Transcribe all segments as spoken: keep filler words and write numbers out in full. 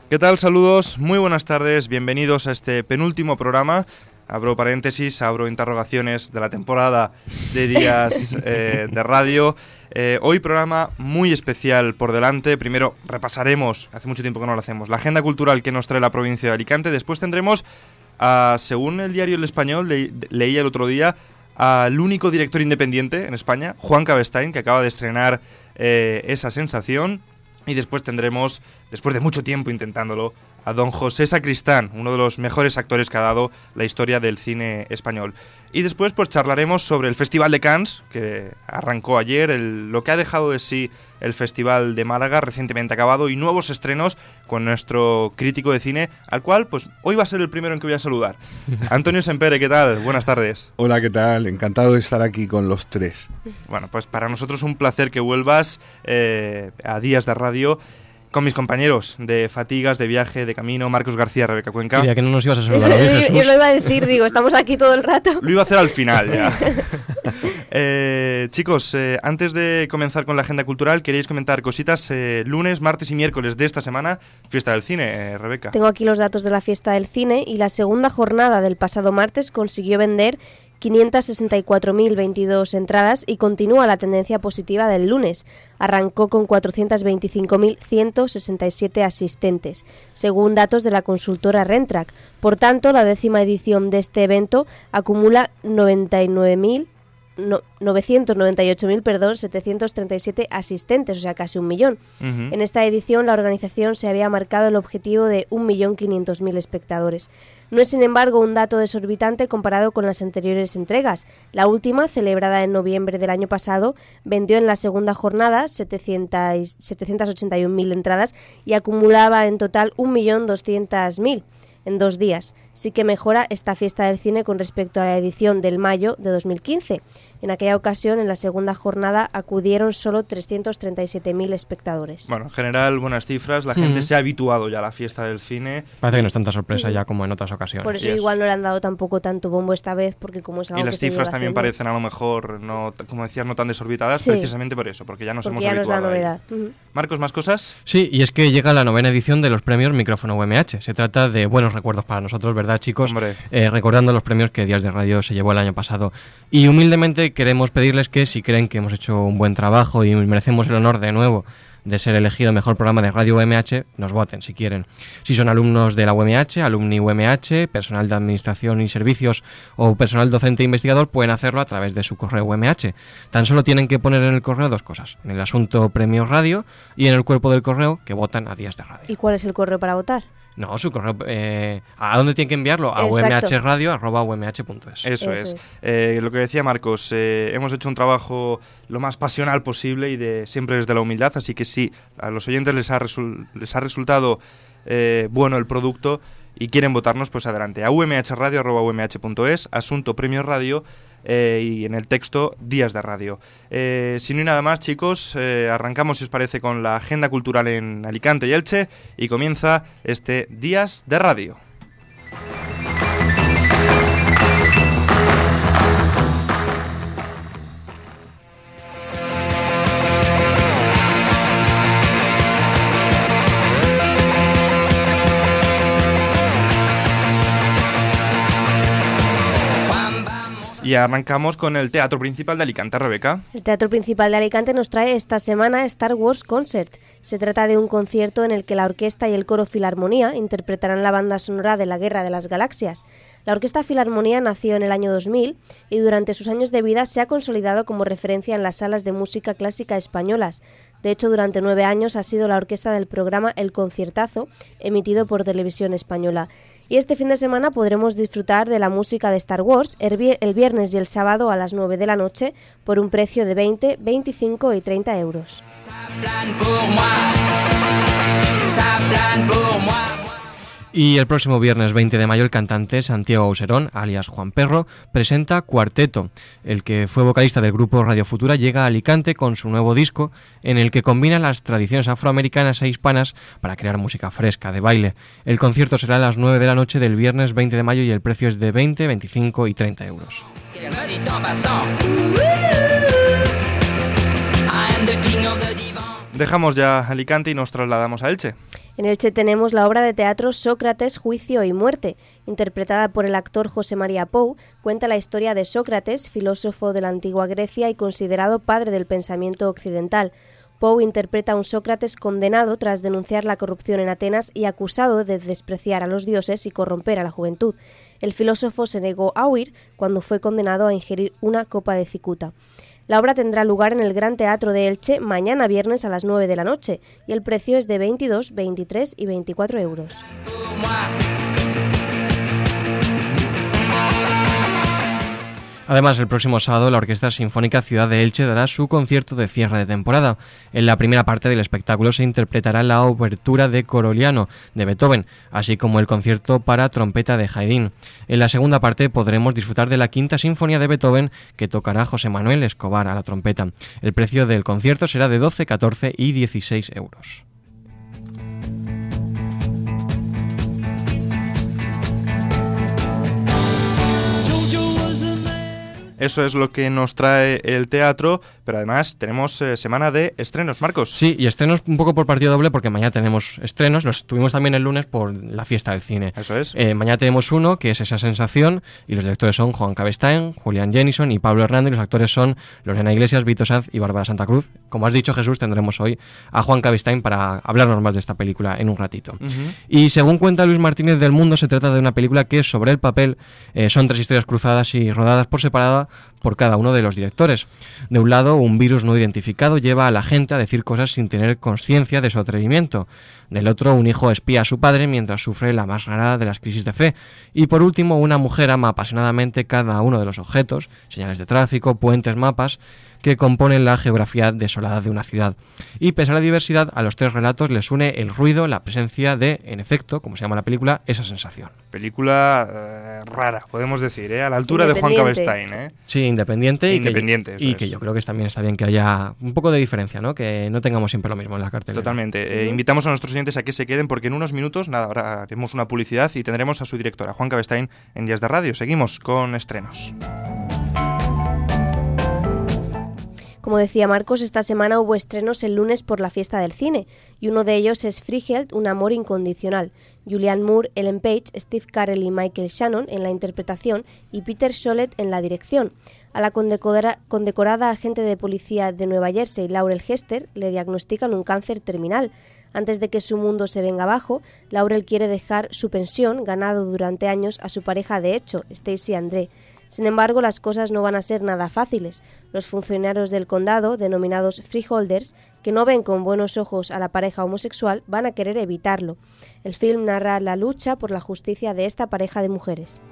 ¿Qué tal? Saludos, muy buenas tardes, bienvenidos a este penúltimo programa. Abro paréntesis, abro interrogaciones de la temporada de Días eh, de Radio. Eh, hoy programa muy especial por delante. Primero repasaremos, hace mucho tiempo que no lo hacemos, la agenda cultural que nos trae la provincia de Alicante. Después tendremos, a, según el diario El Español, le, leía el otro día, al único director independiente en España, Juan Cabestein, que acaba de estrenar eh, Esa sensación. Y después tendremos, después de mucho tiempo intentándolo, a don José Sacristán, uno de los mejores actores que ha dado la historia del cine español. Y después pues charlaremos sobre el Festival de Cannes, que arrancó ayer, el, lo que ha dejado de sí el Festival de Málaga, recientemente acabado, y nuevos estrenos con nuestro crítico de cine, al cual pues hoy va a ser el primero en que voy a saludar. Antonio Sempere, ¿qué tal? Buenas tardes. Hola, ¿qué tal? Encantado de estar aquí con los tres. Bueno, pues para nosotros un placer que vuelvas eh, a Días de Radio, con mis compañeros de fatigas, de viaje, de camino, Marcos García, Rebeca Cuenca. Quería que no nos ibas a saludar hoy, Jesús. Yo lo iba a decir, digo, estamos aquí todo el rato. Lo iba a hacer al final ya. eh, chicos, eh, antes de comenzar con la agenda cultural, ¿queréis comentar cositas? Eh, lunes, martes y miércoles de esta semana, Fiesta del Cine, eh, Rebeca. Tengo aquí los datos de la Fiesta del Cine y la segunda jornada del pasado martes consiguió vender quinientas sesenta y cuatro mil veintidós entradas y continúa la tendencia positiva del lunes. Arrancó con cuatrocientos veinticinco mil ciento sesenta y siete asistentes, según datos de la consultora Rentrack. Por tanto, la décima edición de este evento acumula noventa y nueve mil No, novecientos noventa y ocho mil perdón, setecientos treinta y siete asistentes, o sea, casi un millón. Uh-huh. En esta edición, la organización se había marcado el objetivo de un millón quinientos mil espectadores. No es, sin embargo, un dato desorbitante comparado con las anteriores entregas. La última, celebrada en noviembre del año pasado, vendió en la segunda jornada setecientas ochenta y una mil entradas y acumulaba en total un millón doscientos mil. En dos días. Sí que mejora esta Fiesta del Cine con respecto a la edición del mayo de dos mil quince. En aquella ocasión, en la segunda jornada, acudieron solo trescientos treinta y siete mil espectadores. Bueno, en general, buenas cifras. La gente mm. se ha habituado ya a la Fiesta del Cine. Parece que no es tanta sorpresa mm. ya como en otras ocasiones. Por eso yes. igual no le han dado tampoco tanto bombo esta vez, porque como es algo Y que las se cifras también haciendo, parecen a lo mejor, no, como decías, no tan desorbitadas, sí. precisamente por eso, porque ya nos porque hemos ya habituado. No es la novedad. Uh-huh. Marcos, ¿más cosas? Sí, y es que llega la novena edición de los premios Micrófono U M H. Se trata de buenos recuerdos para nosotros, ¿verdad, chicos? Hombre. Eh, recordando los premios que Días de Radio se llevó el año pasado. Y humildemente queremos pedirles que si creen que hemos hecho un buen trabajo y merecemos el honor de nuevo de ser elegido mejor programa de Radio U M H, nos voten si quieren. Si son alumnos de la U M H, alumni U M H, personal de administración y servicios o personal docente e investigador, pueden hacerlo a través de su correo U M H. Tan solo tienen que poner en el correo dos cosas: en el asunto Premios Radio y en el cuerpo del correo que votan a Días de Radio. ¿Y cuál es el correo para votar? No, su correo. Eh, ¿A dónde tienen que enviarlo? A u m h radio arroba u m h punto es. Eso, Eso es. es. Eh, lo que decía Marcos, eh, hemos hecho un trabajo lo más pasional posible y de siempre desde la humildad, así que sí, a los oyentes les ha, resul- les ha resultado eh, bueno el producto y quieren votarnos, pues adelante. A u m h radio arroba u m h punto es, asunto Premios Radio. Eh, y en el texto Días de Radio. Eh, sin ni nada más, chicos, eh, arrancamos, si os parece, con la agenda cultural en Alicante y Elche y comienza este Días de Radio. Y arrancamos con el Teatro Principal de Alicante, Rebeca. El Teatro Principal de Alicante nos trae esta semana Star Wars Concert. Se trata de un concierto en el que la orquesta y el coro Filarmonía interpretarán la banda sonora de la Guerra de las Galaxias. La Orquesta Filarmonía nació en el año dos mil y durante sus años de vida se ha consolidado como referencia en las salas de música clásica españolas. De hecho, durante nueve años ha sido la orquesta del programa El Conciertazo, emitido por Televisión Española. Y este fin de semana podremos disfrutar de la música de Star Wars el viernes y el sábado a las nueve de la noche por un precio de veinte, veinticinco y treinta euros. Y el próximo viernes veinte de mayo el cantante Santiago Auserón, alias Juan Perro, presenta Cuarteto. El que fue vocalista del grupo Radio Futura llega a Alicante con su nuevo disco en el que combina las tradiciones afroamericanas e hispanas para crear música fresca, de baile. El concierto será a las nueve de la noche del viernes veinte de mayo y el precio es de veinte, veinticinco y treinta euros. Dejamos ya Alicante y nos trasladamos a Elche. En Elche tenemos la obra de teatro Sócrates, Juicio y Muerte. Interpretada por el actor José María Pou, cuenta la historia de Sócrates, filósofo de la antigua Grecia y considerado padre del pensamiento occidental. Pou interpreta a un Sócrates condenado tras denunciar la corrupción en Atenas y acusado de despreciar a los dioses y corromper a la juventud. El filósofo se negó a huir cuando fue condenado a ingerir una copa de cicuta. La obra tendrá lugar en el Gran Teatro de Elche mañana viernes a las nueve de la noche y el precio es de veintidós, veintitrés y veinticuatro euros. Además, el próximo sábado la Orquesta Sinfónica Ciudad de Elche dará su concierto de cierre de temporada. En la primera parte del espectáculo se interpretará la obertura de Coroliano de Beethoven, así como el concierto para trompeta de Haydn. En la segunda parte podremos disfrutar de la Quinta Sinfonía de Beethoven, que tocará José Manuel Escobar a la trompeta. El precio del concierto será de doce, catorce y dieciséis euros. Eso es lo que nos trae el teatro, pero además tenemos eh, semana de estrenos, Marcos. Sí, y estrenos un poco por partido doble porque mañana tenemos estrenos, los tuvimos también el lunes por la fiesta del cine. Eso es. Eh, mañana tenemos uno que es Esa Sensación y los directores son Juan Cabestein, Julián Jennison y Pablo Hernández y los actores son Lorena Iglesias, Vito Sanz y Bárbara Santa Cruz. Como has dicho, Jesús, tendremos hoy a Juan Cabestein para hablarnos más de esta película en un ratito. Uh-huh. Y según cuenta Luis Martínez del Mundo, se trata de una película que sobre el papel eh, son tres historias cruzadas y rodadas por separada por cada uno de los directores. De un lado, un virus no identificado lleva a la gente a decir cosas sin tener conciencia de su atrevimiento. Del otro, un hijo espía a su padre mientras sufre la más rara de las crisis de fe. Y por último, una mujer ama apasionadamente cada uno de los objetos, señales de tráfico, puentes, mapas, que componen la geografía desolada de una ciudad. Y pese a la diversidad, a los tres relatos les une el ruido, la presencia de, en efecto, como se llama la película, Esa Sensación. Película eh, rara, podemos decir, ¿eh? A la altura de Juan Cabestein, ¿eh? Sí, independiente. Independiente, y que, y que yo creo que también está bien que haya un poco de diferencia, ¿no? Que no tengamos siempre lo mismo en la cartelera. Totalmente. Eh, invitamos a nuestros oyentes a que se queden porque en unos minutos, nada, ahora haremos una publicidad y tendremos a su directora, Juan Cabestein, en Días de Radio. Seguimos con estrenos. Como decía Marcos, esta semana hubo estrenos el lunes por la fiesta del cine, y uno de ellos es Freeheld, un amor incondicional. Julianne Moore, Ellen Page, Steve Carell y Michael Shannon en la interpretación y Peter Solet en la dirección. A la condecora- condecorada agente de policía de Nueva Jersey, Laurel Hester, le diagnostican un cáncer terminal. Antes de que su mundo se venga abajo, Laurel quiere dejar su pensión, ganado durante años, a su pareja de hecho, Stacey André. Sin embargo, las cosas no van a ser nada fáciles. Los funcionarios del condado, denominados freeholders, que no ven con buenos ojos a la pareja homosexual, van a querer evitarlo. El film narra la lucha por la justicia de esta pareja de mujeres.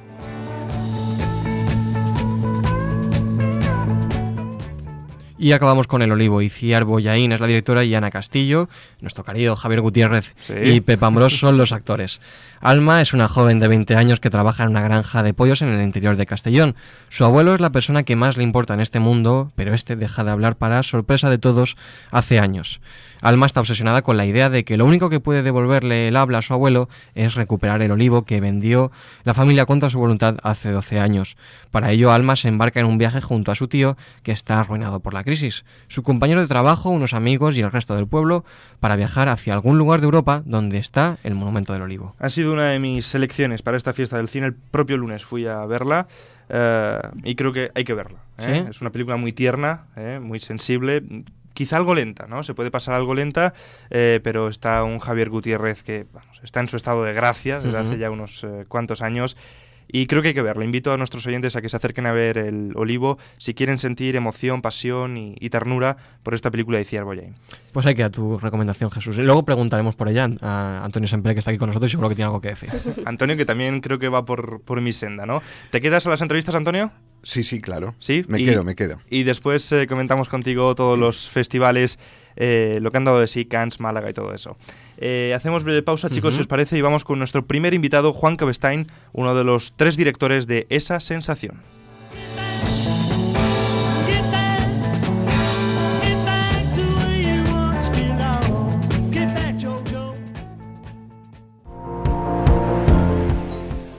Y acabamos con El Olivo. Iciar Boyaín es la directora y Ana Castillo, nuestro querido Javier Gutiérrez sí. y Pepa Ambrós son los actores. Alma es una joven de veinte años que trabaja en una granja de pollos en el interior de Castellón. Su abuelo es la persona que más le importa en este mundo, pero este deja de hablar para sorpresa de todos hace años. Alma está obsesionada con la idea de que lo único que puede devolverle el habla a su abuelo es recuperar el olivo que vendió la familia contra su voluntad hace doce años. Para ello, Alma se embarca en un viaje junto a su tío, que está arruinado por la crisis, su compañero de trabajo, unos amigos y el resto del pueblo, para viajar hacia algún lugar de Europa donde está el Monumento del Olivo. Ha sido una de mis selecciones para esta fiesta del cine. El propio lunes fui a verla uh, y creo que hay que verla. ¿eh? ¿Sí? Es una película muy tierna, ¿eh? muy sensible, quizá algo lenta, ¿no? Se puede pasar algo lenta, eh, pero está un Javier Gutiérrez que vamos, está en su estado de gracia desde uh-huh. hace ya unos eh, cuantos años. Y creo que hay que verla. Invito a nuestros oyentes a que se acerquen a ver El Olivo si quieren sentir emoción, pasión y, y ternura por esta película de Iciar Boyaín. Pues hay que a tu recomendación, Jesús. Y luego preguntaremos por ella a Antonio Semper, que está aquí con nosotros y seguro que tiene algo que decir. Antonio, que también creo que va por, por mi senda, ¿no? ¿Te quedas a las entrevistas, Antonio? Sí, sí, claro. ¿Sí? Me y, quedo, me quedo. Y después eh, comentamos contigo todos los festivales, eh, lo que han dado de sí, Cannes, Málaga y todo eso. Eh, hacemos breve pausa, chicos, uh-huh. si os parece, y vamos con nuestro primer invitado, Juan Cabestein, uno de los tres directores de Esa Sensación.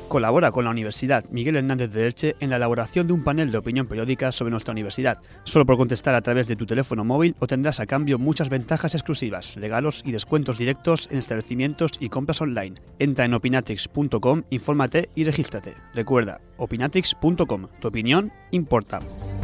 Colabora con la Universidad Miguel Hernández de Elche en la elaboración de un panel de opinión periódica sobre nuestra universidad. Solo por contestar a través de tu teléfono móvil obtendrás a cambio muchas ventajas exclusivas, regalos y descuentos directos en establecimientos y compras online. Entra en opinatrix punto com, infórmate y regístrate. Recuerda, opinatrix punto com, tu opinión importa.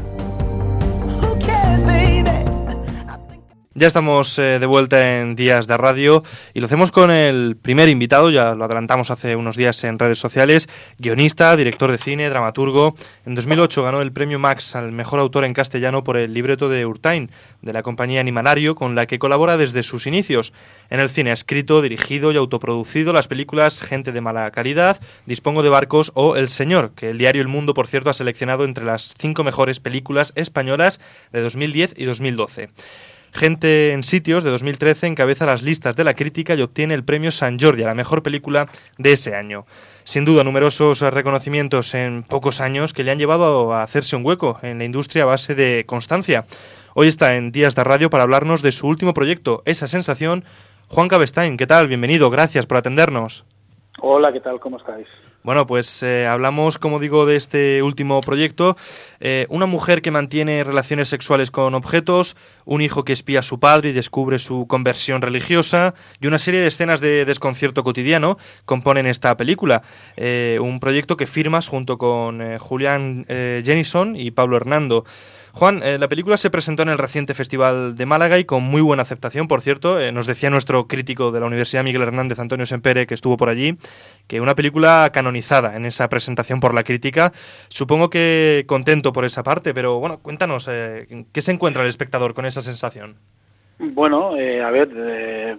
Ya estamos eh, de vuelta en Días de Radio y lo hacemos con el primer invitado, ya lo adelantamos hace unos días en redes sociales, guionista, director de cine, dramaturgo. En dos mil ocho ganó el premio Max al mejor autor en castellano por el libreto de Urtain, de la compañía Animanario, con la que colabora desde sus inicios. En el cine ha escrito, dirigido y autoproducido las películas Gente de mala calidad, Dispongo de barcos o El Señor, que el diario El Mundo, por cierto, ha seleccionado entre las cinco mejores películas españolas de dos mil diez y dos mil doce. Gente en sitios, de dos mil trece, encabeza las listas de la crítica y obtiene el premio Sant Jordi a la mejor película de ese año. Sin duda, numerosos reconocimientos en pocos años que le han llevado a hacerse un hueco en la industria a base de constancia. Hoy está en Días de Radio para hablarnos de su último proyecto, Esa sensación. Juan Cabestain, ¿qué tal? Bienvenido, gracias por atendernos. Hola, ¿qué tal? ¿Cómo estáis? Bueno, pues eh, hablamos, como digo, de este último proyecto. Eh, una mujer que mantiene relaciones sexuales con objetos, un hijo que espía a su padre y descubre su conversión religiosa, y una serie de escenas de desconcierto cotidiano componen esta película. Eh, un proyecto que firmas junto con eh, Julián eh, Jennison y Pablo Hernando. Juan, eh, la película se presentó en el reciente Festival de Málaga y con muy buena aceptación, por cierto. Eh, nos decía nuestro crítico de la Universidad Miguel Hernández, Antonio Sempere, que estuvo por allí, que una película canonizada en esa presentación por la crítica. Supongo que contento por esa parte, pero bueno, cuéntanos, eh, ¿qué se encuentra el espectador con esa sensación? Bueno, eh, a ver, eh,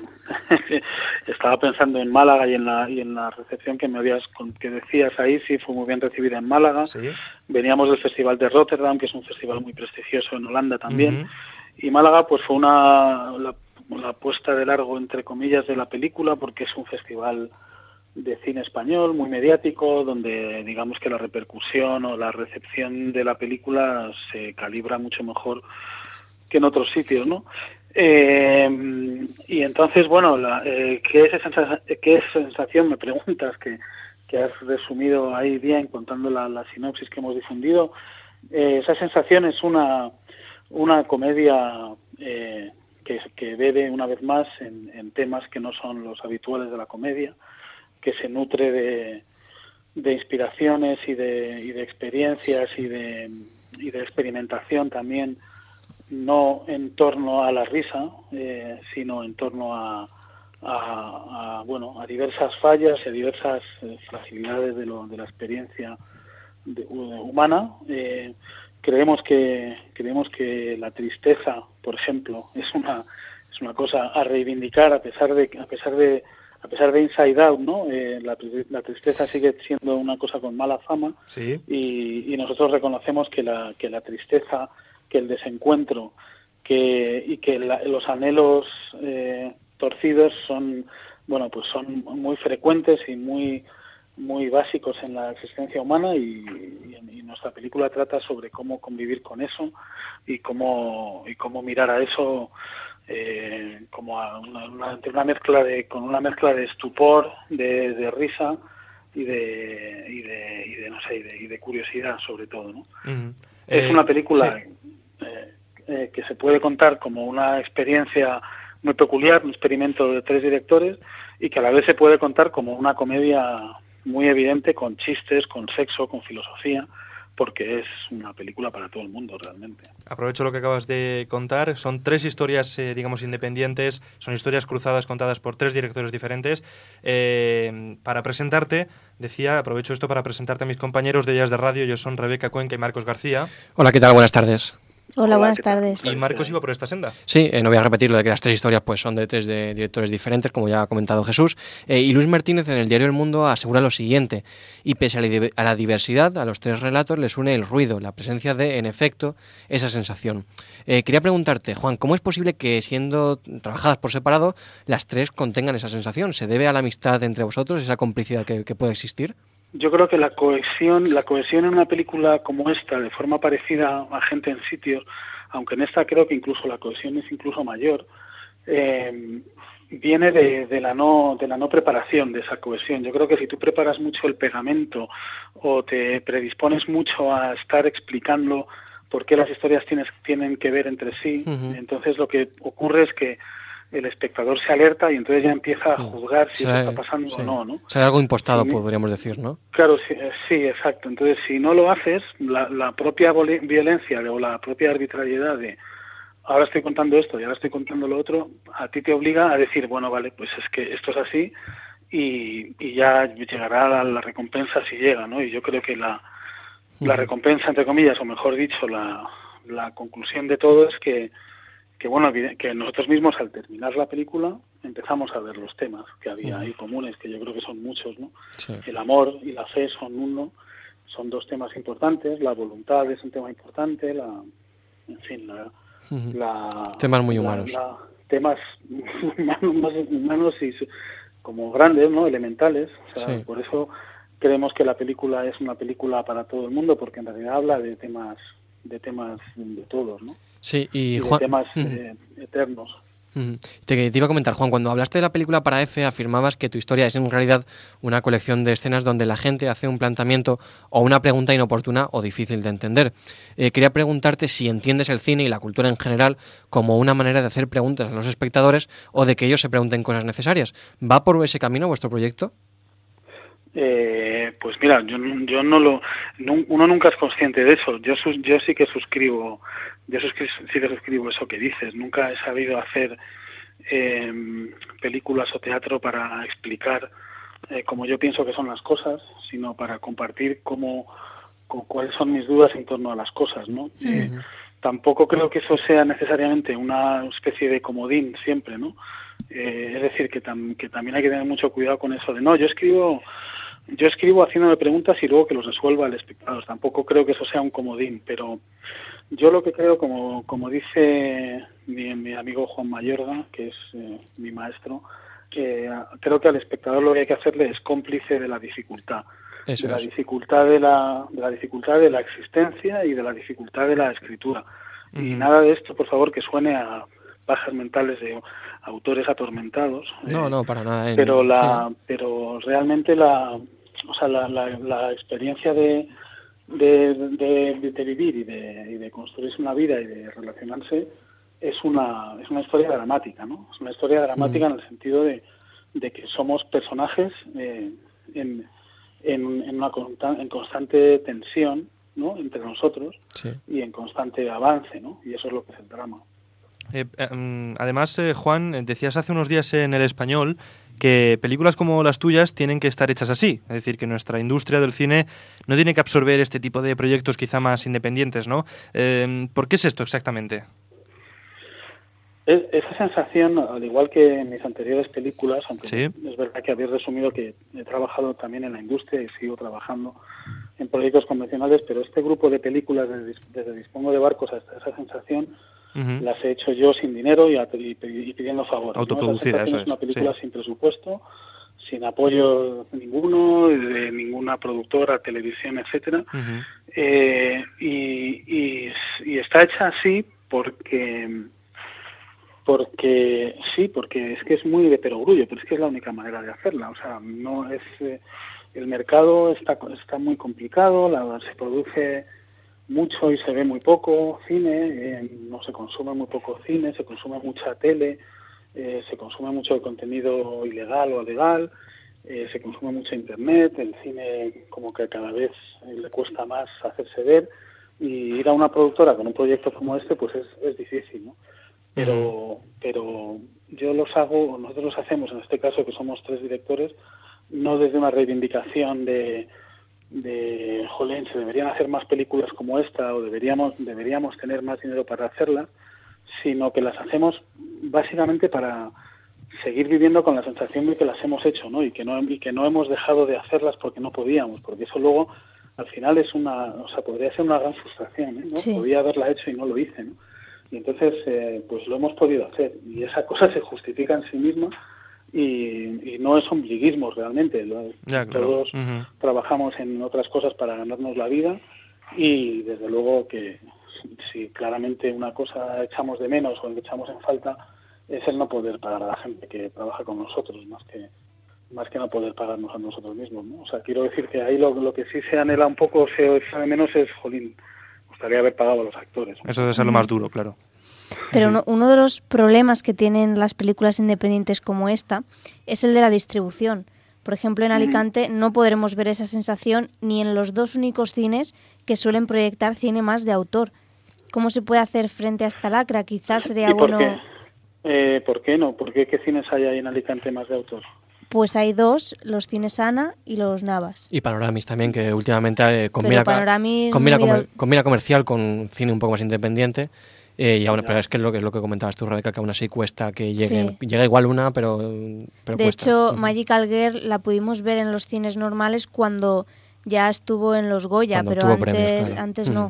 estaba pensando en Málaga y en la y en la recepción que me habías que decías ahí, sí, fue muy bien recibida en Málaga. ¿Sí? Veníamos del Festival de Rotterdam, que es un festival muy prestigioso en Holanda también, uh-huh. Y Málaga pues fue una la, la puesta de largo, entre comillas, de la película, porque es un festival de cine español muy mediático, donde digamos que la repercusión o la recepción de la película se calibra mucho mejor que en otros sitios, ¿no? Eh, y entonces, bueno, la, eh, ¿qué, es esa, ¿qué es sensación? Me preguntas, que, que has resumido ahí bien contando la, la sinopsis que hemos difundido. Eh, esa sensación es una, una comedia eh, que, que bebe una vez más en, en temas que no son los habituales de la comedia, que se nutre de, de inspiraciones y de, y de experiencias y de, y de experimentación también, no en torno a la risa, eh, sino en torno a, a, a bueno a diversas fallas y a diversas eh, fragilidades de, lo, de la experiencia de, uh, humana. Eh, creemos que creemos que la tristeza, por ejemplo, es una es una cosa a reivindicar a pesar de a pesar de a pesar de Inside Out, ¿no? Eh, la, la tristeza sigue siendo una cosa con mala fama. Sí. y, y nosotros reconocemos que la que la tristeza, que el desencuentro, que y que la, los anhelos eh, torcidos son, bueno, pues son muy frecuentes y muy muy básicos en la existencia humana, y, y, y nuestra película trata sobre cómo convivir con eso y cómo y cómo mirar a eso eh, como a una, una, una mezcla de con una mezcla de estupor, de, de risa y de y de, y de no sé y de, y de curiosidad sobre todo, ¿no? Uh-huh. Es eh, una película sí. Eh, eh, que se puede contar como una experiencia muy peculiar, un experimento de tres directores, y que a la vez se puede contar como una comedia muy evidente, con chistes, con sexo, con filosofía, porque es una película para todo el mundo realmente. Aprovecho lo que acabas de contar. Son tres historias, eh, digamos, independientes, son historias cruzadas contadas por tres directores diferentes. Eh, para presentarte, decía, aprovecho esto para presentarte a mis compañeros de Días de Radio. Ellos son Rebeca Cuenca y Marcos García. Hola, ¿qué tal? Buenas tardes. Hola, buenas tardes. ¿Y Marcos iba por esta senda? Sí, eh, no voy a repetir lo de que las tres historias pues son de tres de directores diferentes, como ya ha comentado Jesús. Eh, y Luis Martínez en el diario El Mundo asegura lo siguiente: y pese a la, a la diversidad, a los tres relatos les une el ruido, la presencia de, en efecto, esa sensación. Eh, quería preguntarte, Juan, ¿cómo es posible que, siendo trabajadas por separado, las tres contengan esa sensación? ¿Se debe a la amistad entre vosotros, esa complicidad que, que puede existir? Yo creo que la cohesión, la cohesión en una película como esta, de forma parecida a Gente en sitios, aunque en esta creo que incluso la cohesión es incluso mayor, eh, viene de, de la no de la no preparación de esa cohesión. Yo creo que si tú preparas mucho el pegamento o te predispones mucho a estar explicando por qué las historias tienes, tienen que ver entre sí, uh-huh. entonces lo que ocurre es que el espectador se alerta y entonces ya empieza a juzgar si eso está pasando sí. o no, ¿no? Será algo impostado, sí. podríamos decir, ¿no? Claro, sí, sí, exacto. Entonces, si no lo haces, la, la propia violencia o la propia arbitrariedad de ahora estoy contando esto y ahora estoy contando lo otro, a ti te obliga a decir, bueno, vale, pues es que esto es así y, y ya llegará la, la recompensa si llega, ¿no? Y yo creo que la, la recompensa, entre comillas, o mejor dicho, la, la conclusión de todo es que que bueno, que nosotros mismos al terminar la película empezamos a ver los temas que había ahí comunes, que yo creo que son muchos, ¿no? Sí. El amor y la fe son uno, son dos temas importantes, la voluntad es un tema importante, la, en fin, la... Uh-huh. la temas muy humanos. La, la, temas humanos, humanos y como grandes, ¿no? Elementales, o sea, sí. por eso creemos que la película es una película para todo el mundo, porque en realidad habla de temas de temas de todos, ¿no? Sí, y, y Juan... de temas eh, eternos. Te, te iba a comentar, Juan, cuando hablaste de la película para F, afirmabas que tu historia es en realidad una colección de escenas donde la gente hace un planteamiento o una pregunta inoportuna o difícil de entender. Eh, quería preguntarte si entiendes el cine y la cultura en general como una manera de hacer preguntas a los espectadores o de que ellos se pregunten cosas necesarias. ¿Va por ese camino vuestro proyecto? Eh, pues mira, yo, yo no lo, no, uno nunca es consciente de eso. Yo sus, yo sí que suscribo, yo suscri, sí que suscribo eso que dices. Nunca he sabido hacer eh, películas o teatro para explicar eh, como yo pienso que son las cosas, sino para compartir cómo, con, cuáles son mis dudas en torno a las cosas, ¿no? Uh-huh. Eh, tampoco creo que eso sea necesariamente una especie de comodín siempre, ¿no? Eh, es decir, que, tam, que también hay que tener mucho cuidado con eso de no, yo escribo yo escribo haciéndome preguntas y luego que los resuelva el espectador. Tampoco creo que eso sea un comodín, pero yo lo que creo, como, como dice mi, mi amigo Juan Mayorga, que es eh, mi maestro, eh, creo que al espectador lo que hay que hacerle es cómplice de la dificultad. Eso de la es. dificultad de la, de la dificultad de la existencia y de la dificultad de la escritura. Uh-huh. Y nada de esto, por favor, que suene a pajas mentales de autores atormentados. No, eh, no, para nada. Pero la, sí. pero realmente la, o sea, la, la, la experiencia de, de, de, de vivir y de, y de construirse una vida y de relacionarse es una, es una historia dramática, ¿no? Es una historia dramática mm. en el sentido de, de que somos personajes eh, en, en, en una consta, en constante tensión, ¿no? Entre nosotros sí. y en constante avance, ¿no? Y eso es lo que es el drama. Eh, eh, además, eh, Juan, decías hace unos días en El Español que películas como las tuyas tienen que estar hechas así, es decir, que nuestra industria del cine no tiene que absorber este tipo de proyectos quizá más independientes, ¿no? Eh, ¿Por qué es esto exactamente? Es, esa sensación, al igual que en mis anteriores películas, aunque ¿Sí? es verdad que habéis resumido que he trabajado también en la industria y sigo trabajando en proyectos convencionales, pero este grupo de películas, desde, desde Dispongo de Barcos hasta esa sensación, uh-huh. las he hecho yo sin dinero y, a, y, y pidiendo favores. Autoproducida, ¿no? Eso es. Una película sí. sin presupuesto, sin apoyo ninguno, de ninguna productora, televisión, etcétera. Uh-huh. Eh, y, y, y está hecha así porque... porque sí, porque es que es muy de perogrullo, pero es que es la única manera de hacerla. O sea, no es eh, el mercado está está muy complicado, la, se produce mucho y se ve muy poco cine, eh, no se consume muy poco cine, se consume mucha tele, eh, se consume mucho contenido ilegal o legal, eh, se consume mucho internet, el cine como que cada vez eh, le cuesta más hacerse ver, y ir a una productora con un proyecto como este pues es, es difícil, ¿no? Pero, pero yo los hago, nosotros los hacemos, en este caso que somos tres directores, no desde una reivindicación de, de jolín, se deberían hacer más películas como esta o deberíamos, deberíamos tener más dinero para hacerlas, sino que las hacemos básicamente para seguir viviendo con la sensación de que las hemos hecho, ¿no? Y que no, y que no hemos dejado de hacerlas porque no podíamos, porque eso luego al final es una, o sea, podría ser una gran frustración, ¿eh? ¿No? Sí. Podía haberla hecho y no lo hice, ¿no? Y entonces, eh, pues lo hemos podido hacer. Y esa cosa se justifica en sí misma y, y no es ombliguismo realmente. Lo, ya, claro. Todos uh-huh. trabajamos en otras cosas para ganarnos la vida y desde luego que si claramente una cosa echamos de menos o echamos en falta es el no poder pagar a la gente que trabaja con nosotros, más que más que no poder pagarnos a nosotros mismos, ¿no? O sea, quiero decir que ahí lo, lo que sí se anhela un poco, se echa de menos es, jolín, gustaría haber pagado a los actores, ¿no? Eso debe ser lo más duro, claro. Pero uno, uno de los problemas que tienen las películas independientes como esta es el de la distribución. Por ejemplo, en Alicante no podremos ver esa sensación ni en los dos únicos cines que suelen proyectar cine más de autor. ¿Cómo se puede hacer frente a esta lacra? Quizás sería ¿Y por bueno... qué? Eh, ¿Por qué no? ¿Por qué qué cines hay ahí en Alicante más de autor? Pues hay dos, los cines Ana y los Navas. Y Panoramis también, que últimamente eh, combina, Pero Panoramis combina, muy comer, de- combina comercial con cine un poco más independiente. Eh, y aún, Ya. pero es que es lo que es lo que comentabas tú, Rebeca, que aún así cuesta que lleguen. Sí. Llega igual una, pero, pero De cuesta. hecho, Ujú. Magical Girl la pudimos ver en los cines normales cuando ya estuvo en los Goya, Cuando pero tuvo antes, premios, claro. antes Mm. no.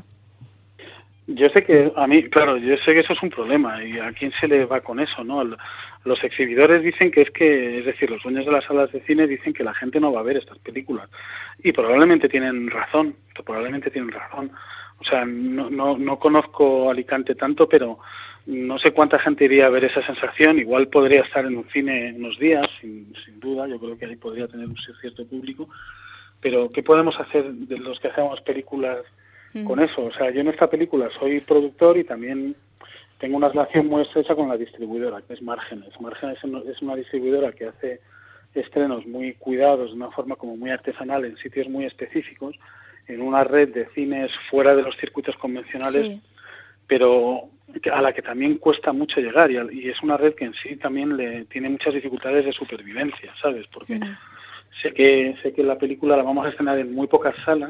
Yo sé que, a mí, claro, yo sé que eso es un problema, y a quién se le va con eso, ¿no? L- Los exhibidores dicen que es que, es decir, los dueños de las salas de cine dicen que la gente no va a ver estas películas, y probablemente tienen razón, probablemente tienen razón. O sea, no, no, no conozco Alicante tanto, pero no sé cuánta gente iría a ver esa sensación. Igual podría estar en un cine unos días, sin, sin duda, yo creo que ahí podría tener un cierto público, pero ¿qué podemos hacer de los que hacemos películas con eso? O sea, yo en esta película soy productor y también tengo una relación muy estrecha con la distribuidora, que es Márgenes. Márgenes es una distribuidora que hace estrenos muy cuidados, de una forma como muy artesanal, en sitios muy específicos, en una red de cines fuera de los circuitos convencionales, Sí. pero a la que también cuesta mucho llegar, y, y es una red que en sí también le tiene muchas dificultades de supervivencia, ¿sabes? Porque Ujú. sé que sé que la película la vamos a estrenar en muy pocas salas.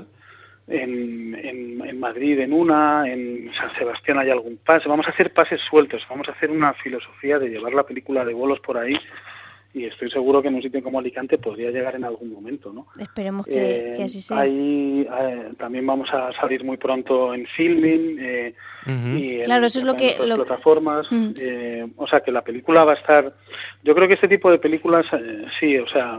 En, en, en Madrid en una, en San Sebastián hay algún pase, vamos a hacer pases sueltos, vamos a hacer una filosofía de llevar la película de bolos por ahí, y estoy seguro que en un sitio como Alicante podría llegar en algún momento, ¿no? Esperemos que, Eh, que así sea. ahí, eh, también vamos a salir muy pronto en Filmin, eh, Ujú. y en, Claro, eso es lo en que- otras lo- plataformas, Mm. eh, o sea que la película va a estar, yo creo que este tipo de películas, eh, sí, o sea,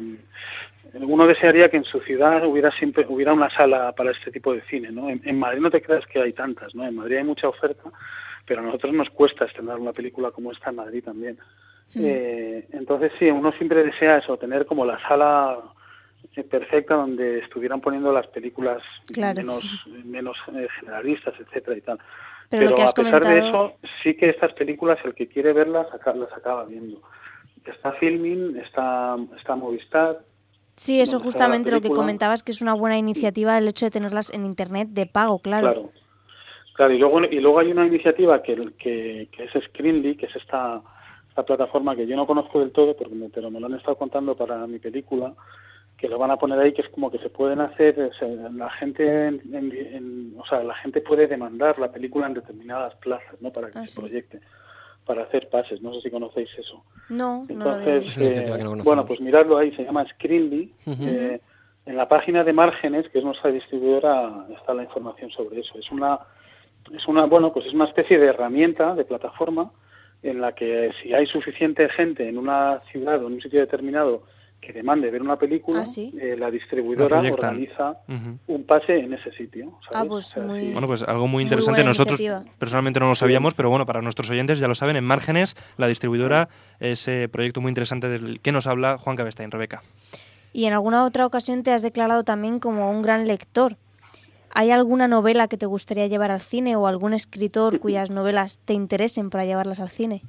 uno desearía que en su ciudad hubiera siempre hubiera una sala para este tipo de cine, ¿no? En, en Madrid no te creas que hay tantas, ¿no? En Madrid hay mucha oferta, pero a nosotros nos cuesta estrenar una película como esta en Madrid también. Mm. Eh, entonces sí, uno siempre desea eso, tener como la sala eh, perfecta donde estuvieran poniendo las películas Claro. menos menos eh, generalistas, etcétera y tal. Pero Pero, lo que has a pesar de comentado- eso, sí que estas películas, el que quiere verlas, aca- las acaba viendo. Está Filmin, está, está Movistar. Sí, eso donde está justamente la lo que película. comentabas, que es una buena iniciativa el hecho de tenerlas en Internet de pago, claro. Claro. Claro, y luego, y luego hay una iniciativa que, que, que es Screenly, que es esta, esta plataforma que yo no conozco del todo, porque me, pero me lo han estado contando para mi película, que lo van a poner ahí, que es como que se pueden hacer, o sea, la gente, en, en- en- o sea, la gente puede demandar la película en determinadas plazas, ¿no? Para que Ah, se sí. proyecte, para hacer pases. No sé si conocéis eso. No, no lo había Entonces, visto. Es una iniciativa que no eh, conocemos. bueno, pues miradlo ahí, se llama Screenly. Ujú. Eh, en la página de Márgenes, que es nuestra distribuidora, está la información sobre eso. Es una, es una, bueno, pues es una especie de herramienta, de plataforma, en la que si hay suficiente gente en una ciudad o en un sitio determinado que demande ver una película, Ah, ¿sí? eh, la distribuidora La proyectan. organiza Ujú. un pase en ese sitio, ¿sabes? Ah, pues muy- sí. Bueno, pues algo muy Muy interesante. buena Nosotros iniciativa. personalmente no lo sabíamos, pero bueno, para nuestros oyentes ya lo saben. En Márgenes, la distribuidora, ese proyecto muy interesante del que nos habla Juan Cabestein. Rebeca. Y en alguna otra ocasión te has declarado también como un gran lector. ¿Hay alguna novela que te gustaría llevar al cine o algún escritor cuyas novelas te interesen para llevarlas al cine?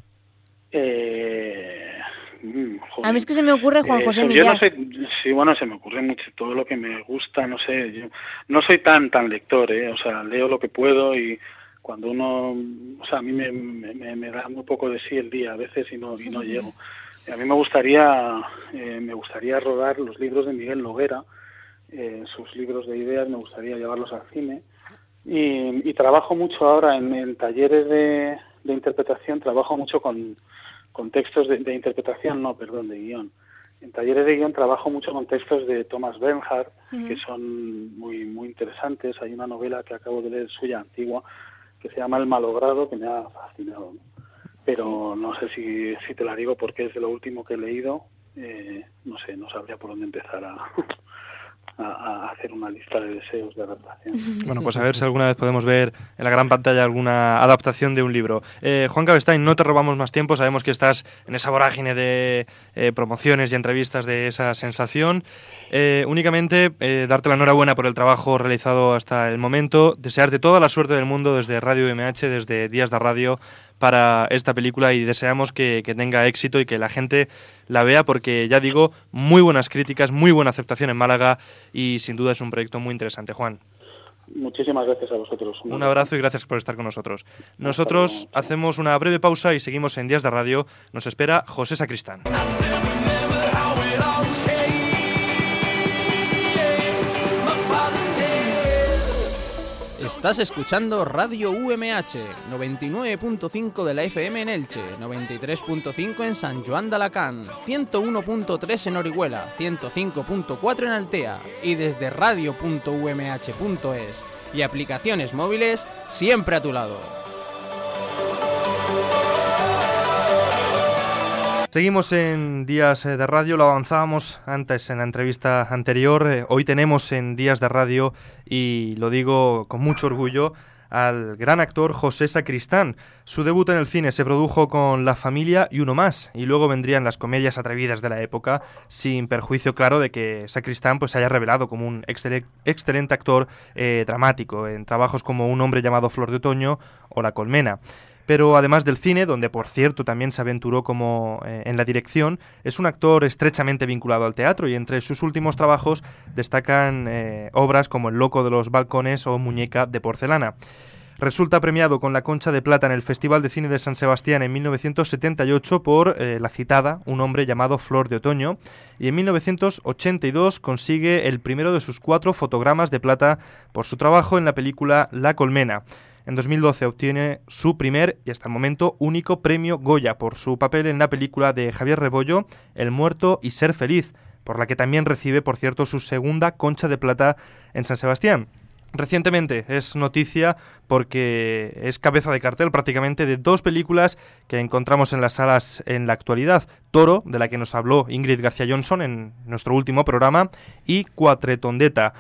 Eh, mm, A mí es que se me ocurre Juan Eh, José so- yo Millás. no soy, sí, bueno, se me ocurre mucho todo lo que me gusta, no sé, yo no soy tan tan lector, ¿eh? O sea, leo lo que puedo, y cuando uno, o sea, a mí me, me, me da muy poco de sí el día a veces y no y no llego. A mí me gustaría eh, me gustaría rodar los libros de Miguel Noguera, eh, sus libros de ideas, me gustaría llevarlos al cine, y, y trabajo mucho ahora en, en talleres de, de interpretación, trabajo mucho con con textos de, de interpretación, no, perdón, de guión. En talleres de guión trabajo mucho con textos de Thomas Bernhard, Ujú. que son muy muy interesantes. Hay una novela que acabo de leer suya, antigua, que se llama El malogrado, que me ha fascinado, ¿no? Pero no sé si, si te la digo porque es de lo último que he leído. Eh, no sé, no sabría por dónde empezar a, a, a hacer una lista de deseos de adaptación. Bueno, pues a ver si alguna vez podemos ver en la gran pantalla alguna adaptación de un libro. Eh, Juan Cabestein, no te robamos más tiempo, sabemos que estás en esa vorágine de eh, promociones y entrevistas de esa sensación. Eh, únicamente eh, darte la enhorabuena por el trabajo realizado hasta el momento, desearte toda la suerte del mundo desde Radio U M H, desde Días de Radio, para esta película, y deseamos que, que tenga éxito y que la gente la vea, porque ya digo, muy buenas críticas, muy buena aceptación en Málaga y sin duda es un proyecto muy interesante. Juan. Muchísimas gracias a vosotros. Un abrazo y gracias por estar con nosotros. Nosotros hacemos una breve pausa y seguimos en Días de Radio. Nos espera José Sacristán. Estás escuchando Radio U M H, noventa y nueve punto cinco de la F M en Elche, noventa y tres punto cinco en San Joan de Alacant, ciento uno punto tres en Orihuela, ciento cinco punto cuatro en Altea y desde radio punto u m h punto es y aplicaciones móviles siempre a tu lado. Seguimos en Días de Radio, lo avanzábamos antes en la entrevista anterior. Eh, hoy tenemos en Días de Radio, y lo digo con mucho orgullo, al gran actor José Sacristán. Su debut en el cine se produjo con La familia y Uno más, y luego vendrían las comedias atrevidas de la época, sin perjuicio claro de que Sacristán pues, se haya revelado como un excel- excelente actor eh, dramático en trabajos como Un hombre llamado Flor de Otoño o La colmena. Pero además del cine, donde por cierto también se aventuró como eh, en la dirección, es un actor estrechamente vinculado al teatro, y entre sus últimos trabajos destacan eh, obras como El loco de los balcones o Muñeca de porcelana. Resulta premiado con la Concha de Plata en el Festival de Cine de San Sebastián en mil novecientos setenta y ocho por eh, la citada Un hombre llamado Flor de Otoño, y en mil novecientos ochenta y dos consigue el primero de sus cuatro fotogramas de plata por su trabajo en la película La colmena. En dos mil doce obtiene su primer y hasta el momento único premio Goya por su papel en la película de Javier Rebollo, El muerto y ser feliz, por la que también recibe, por cierto, su segunda Concha de Plata en San Sebastián. Recientemente es noticia porque es cabeza de cartel prácticamente de dos películas que encontramos en las salas en la actualidad: Toro, de la que nos habló Ingrid García Johnson en nuestro último programa, y Cuatretondeta.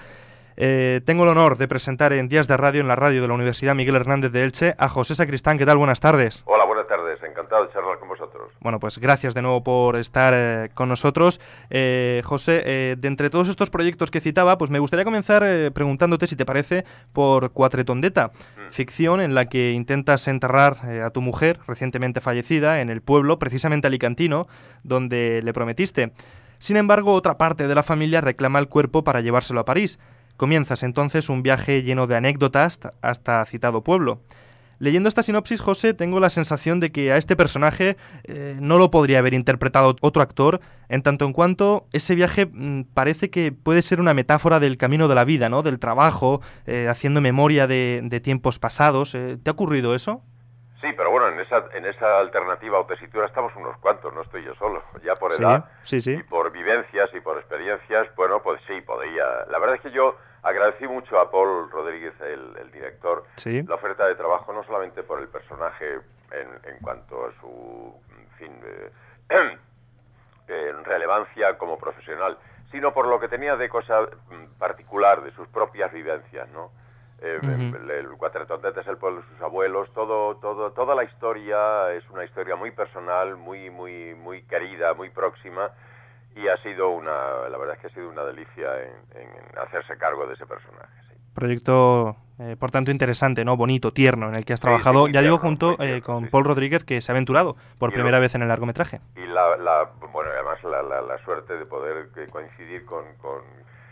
Eh, tengo el honor de presentar en Días de Radio, en la radio de la Universidad Miguel Hernández de Elche, a José Sacristán. ¿Qué tal? Buenas tardes. Hola, buenas tardes. Encantado de charlar con vosotros. Bueno, pues gracias de nuevo por estar eh, con nosotros. Eh, José, eh, de entre todos estos proyectos que citaba, pues me gustaría comenzar eh, preguntándote, si te parece, por Cuatretondeta, mm. ficción en la que intentas enterrar eh, a tu mujer, recientemente fallecida, en el pueblo, precisamente alicantino, donde le prometiste. Sin embargo, otra parte de la familia reclama el cuerpo para llevárselo a París. Comienzas entonces un viaje lleno de anécdotas hasta citado pueblo. Leyendo esta sinopsis, José, tengo la sensación de que a este personaje eh, no lo podría haber interpretado otro actor, en tanto en cuanto ese viaje mmm, parece que puede ser una metáfora del camino de la vida, ¿no? Del trabajo, eh, haciendo memoria de, de tiempos pasados. Eh, ¿Te ha ocurrido eso? Sí, pero bueno, en esa en esa alternativa o tesitura estamos unos cuantos, no estoy yo solo. Ya por edad sí, sí, sí. y por vivencias y por experiencias, bueno, pues sí, podría. La verdad es que yo agradecí mucho a Paul Rodríguez, el, el director, sí. la oferta de trabajo, no solamente por el personaje en, en cuanto a su, en fin, eh, eh, relevancia como profesional, sino por lo que tenía de cosa particular, de sus propias vivencias, ¿no? Eh, uh-huh. El, el Cuatretondeta es el pueblo de sus abuelos, todo, todo, toda la historia es una historia muy personal, muy, muy, muy querida, muy próxima, y ha sido una, la verdad es que ha sido una delicia en, en hacerse cargo de ese personaje. Sí. Proyecto, eh, por tanto, interesante, ¿no? Bonito, tierno, en el que has trabajado, sí, sí, ya tierno, digo, junto tierno, eh, con sí, Paul Rodríguez, que se ha aventurado por y primera lo, vez en el largometraje. Y la, la bueno, además la, la, la suerte de poder coincidir con, con,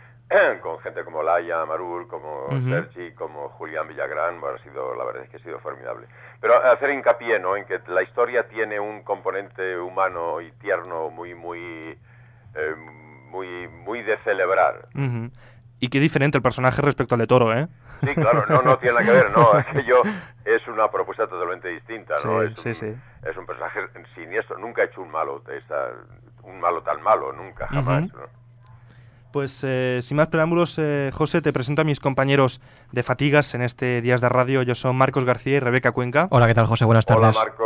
con gente como Laia Marul, como uh-huh. Sergi, como Julián Villagrán, bueno, ha sido, la verdad es que ha sido formidable. Pero hacer hincapié, ¿no?, en que la historia tiene un componente humano y tierno muy, muy... Eh, muy muy de celebrar. Uh-huh. Y qué diferente el personaje respecto al de Toro, ¿eh? Sí, claro, no, no tiene nada que ver, no, es que yo, es una propuesta totalmente distinta, ¿no? Sí, es, sí, un, sí. es un personaje siniestro, nunca ha hecho un malo, esa, un malo tan malo, nunca, jamás, uh-huh. ¿no? Pues eh, sin más preámbulos, eh, José, te presento a mis compañeros de Fatigas en este Días de Radio. Ellos son Marcos García y Rebeca Cuenca. Hola, ¿qué tal, José? Buenas tardes. Hola, Marcos. Hola,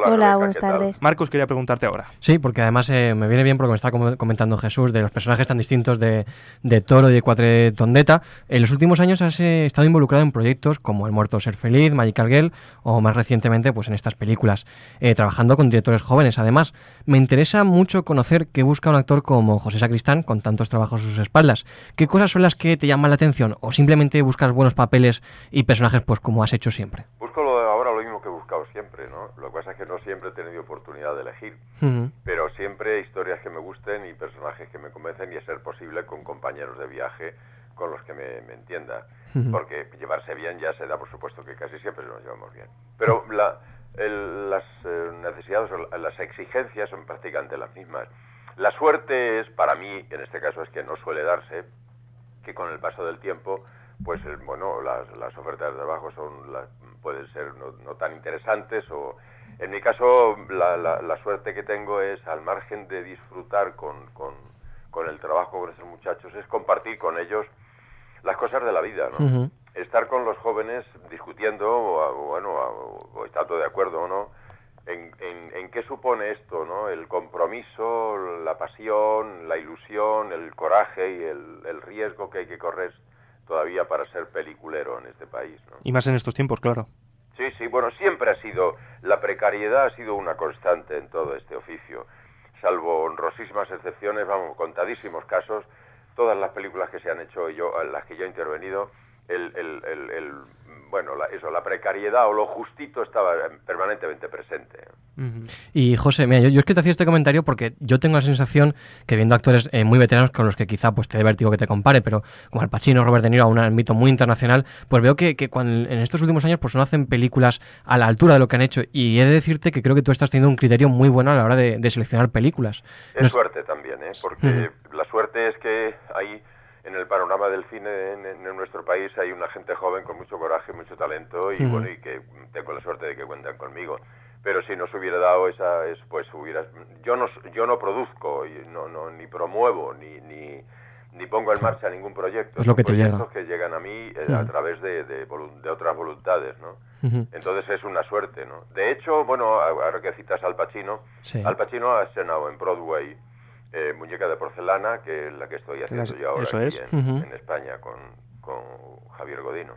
Hola, Hola, Rebeca, buenas ¿qué tal? tardes. Marcos quería preguntarte ahora. Sí, porque además eh, me viene bien porque me está com- comentando Jesús de los personajes tan distintos de, de Toro y de Cuatretondeta. En los últimos años has eh, estado involucrado en proyectos como El muerto ser feliz, Magical Girl o más recientemente pues en estas películas, eh, trabajando con directores jóvenes. Además, me interesa mucho conocer qué busca un actor como José Sacristán con tantos trabajos a sus espaldas. ¿Qué cosas son las que te llaman la atención o simplemente buscas buenos papeles y personajes pues como has hecho siempre? Busco lo de ahora lo mismo que he buscado siempre, ¿no? Lo que pasa es que no siempre he tenido oportunidad de elegir, Uh-huh. pero siempre historias que me gusten y personajes que me convencen y a ser posible con compañeros de viaje con los que me, me entienda, Uh-huh. porque llevarse bien ya se da por supuesto que casi siempre nos llevamos bien. Pero la, el, las eh, necesidades o las exigencias son prácticamente las mismas. La suerte es, para mí, en este caso es que no suele darse, que con el paso del tiempo pues eh, bueno, las, las ofertas de trabajo son las, pueden ser no, no tan interesantes o en mi caso la, la, la suerte que tengo es al margen de disfrutar con, con, con el trabajo con estos muchachos es compartir con ellos las cosas de la vida, ¿no? Uh-huh. Estar con los jóvenes discutiendo o, o bueno o, o estando de acuerdo o no en, en, en qué supone esto, ¿no? El compromiso, la pasión, la ilusión, el coraje y el, el riesgo que hay que correr todavía para ser peliculero en este país, ¿no? Y más en estos tiempos, claro. Sí, sí, bueno, siempre ha sido, la precariedad ha sido una constante en todo este oficio, salvo honrosísimas excepciones, vamos, contadísimos casos, todas las películas que se han hecho yo, en las que yo he intervenido, el, el, el, el bueno, la, eso, la precariedad o lo justito estaba permanentemente presente. Uh-huh. Y José, mira, yo, yo es que te hacía este comentario porque yo tengo la sensación que viendo actores eh, muy veteranos con los que quizá pues te dé vértigo que te compare, pero como Al Pacino, Robert De Niro, a un ámbito muy internacional, pues veo que, que cuando, en estos últimos años pues no hacen películas a la altura de lo que han hecho y he de decirte que creo que tú estás teniendo un criterio muy bueno a la hora de, de seleccionar películas. Es no suerte también, ¿eh? Porque uh-huh. la suerte es que hay en el panorama del cine en, en nuestro país hay una gente joven con mucho coraje, mucho talento y uh-huh. bueno, y que tengo la suerte de que cuentan conmigo. Pero si no se hubiera dado esa, es, pues hubiera, yo no, yo no produzco, y no, no, ni promuevo, ni, ni, ni pongo en marcha ningún proyecto. Es lo que te proyectos llega. que llegan a mí eh, uh-huh. a través de, de, de otras voluntades, ¿no? Uh-huh. Entonces es una suerte, ¿no? De hecho, bueno, ahora que citas Al Pacino, sí. Al Pacino ha estrenado en Broadway Eh, Muñeca de porcelana, que es la que estoy haciendo yo ahora Eso aquí es. en, Uh-huh. en España con, con Javier Godino.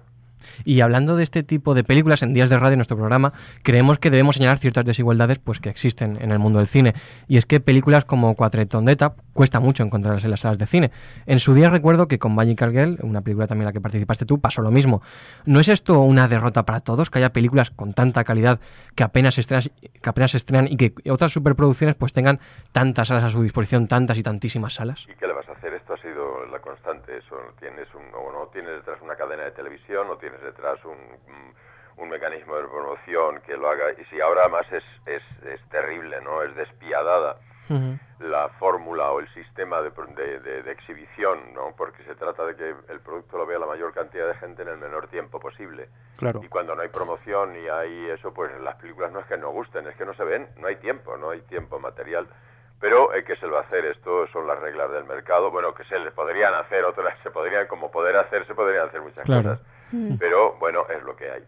Y hablando de este tipo de películas en Días de Radio, en nuestro programa, creemos que debemos señalar ciertas desigualdades pues que existen en el mundo del cine. Y es que películas como Cuatretondeta cuesta mucho encontrarlas en las salas de cine. En su día recuerdo que con Magical Girl, una película también en la que participaste tú, pasó lo mismo. ¿No es esto una derrota para todos? Que haya películas con tanta calidad que apenas se estrenan, que apenas se estrenan y que otras superproducciones pues tengan tantas salas a su disposición, tantas y tantísimas salas. ¿Y qué le vas a hacer? Esto ha sido la constante. Eso tienes un, o no tienes detrás una cadena de televisión, o tienes detrás un, un mecanismo de promoción que lo haga. Y si ahora además es, es, es terrible, ¿no? Es despiadada uh-huh. la fórmula o el sistema de, de, de, de exhibición, ¿no? Porque se trata de que el producto lo vea la mayor cantidad de gente en el menor tiempo posible. Claro. Y cuando no hay promoción y hay eso, pues las películas no es que no gusten, es que no se ven, no hay tiempo, no hay tiempo material. Pero eh, ¿qué se le va a hacer? Esto son las reglas del mercado. Bueno, que se les podrían hacer otras, se podrían, como poder hacer, se podrían hacer muchas claro. cosas. Mm. Pero bueno, es lo que hay.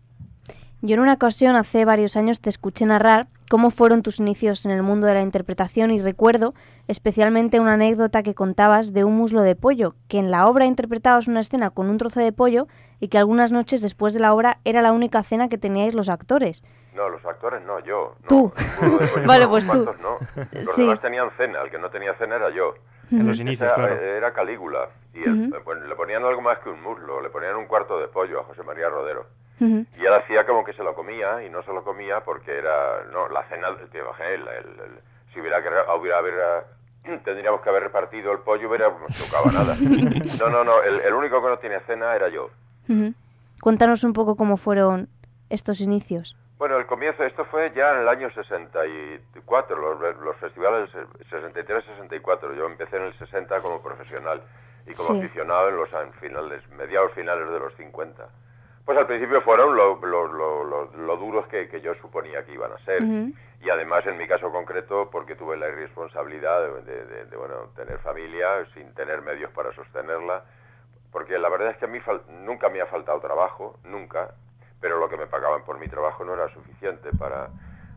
Yo en una ocasión, hace varios años, te escuché narrar cómo fueron tus inicios en el mundo de la interpretación y recuerdo especialmente una anécdota que contabas de un muslo de pollo, que en la obra interpretabas una escena con un trozo de pollo y que algunas noches después de la obra era la única cena que teníais los actores. No, los actores no, yo. No, ¿Tú? Pollo, vale, no, pues tú. No. Los sí. demás tenían cena, el que no tenía cena era yo. En los inicios, Esa, claro. Era Calígula. Y el, uh-huh. bueno, le ponían algo más que un muslo, le ponían un cuarto de pollo a José María Rodero. Uh-huh. Y él hacía como que se lo comía y no se lo comía porque era, no, la cena, te imaginé, el, el, el, si hubiera que hubiera, hubiera, tendríamos que haber repartido el pollo, hubiera, no tocaba nada. No, no, no, el, el único que no tenía cena era yo. Uh-huh. Cuéntanos un poco cómo fueron estos inicios. Bueno, el comienzo, esto fue ya en el año sesenta y cuatro, los, los festivales sesenta y tres sesenta y cuatro. Yo empecé en el sesenta como profesional y como sí. aficionado en los en finales, mediados finales de los cincuenta. Pues al principio fueron lo, lo, lo, lo, lo duros que, que yo suponía que iban a ser. Uh-huh. Y además, en mi caso concreto, porque tuve la irresponsabilidad de, de, de, de bueno, tener familia sin tener medios para sostenerla. Porque la verdad es que a mí fal- nunca me ha faltado trabajo, nunca. Pero lo que me pagaban por mi trabajo no era suficiente para,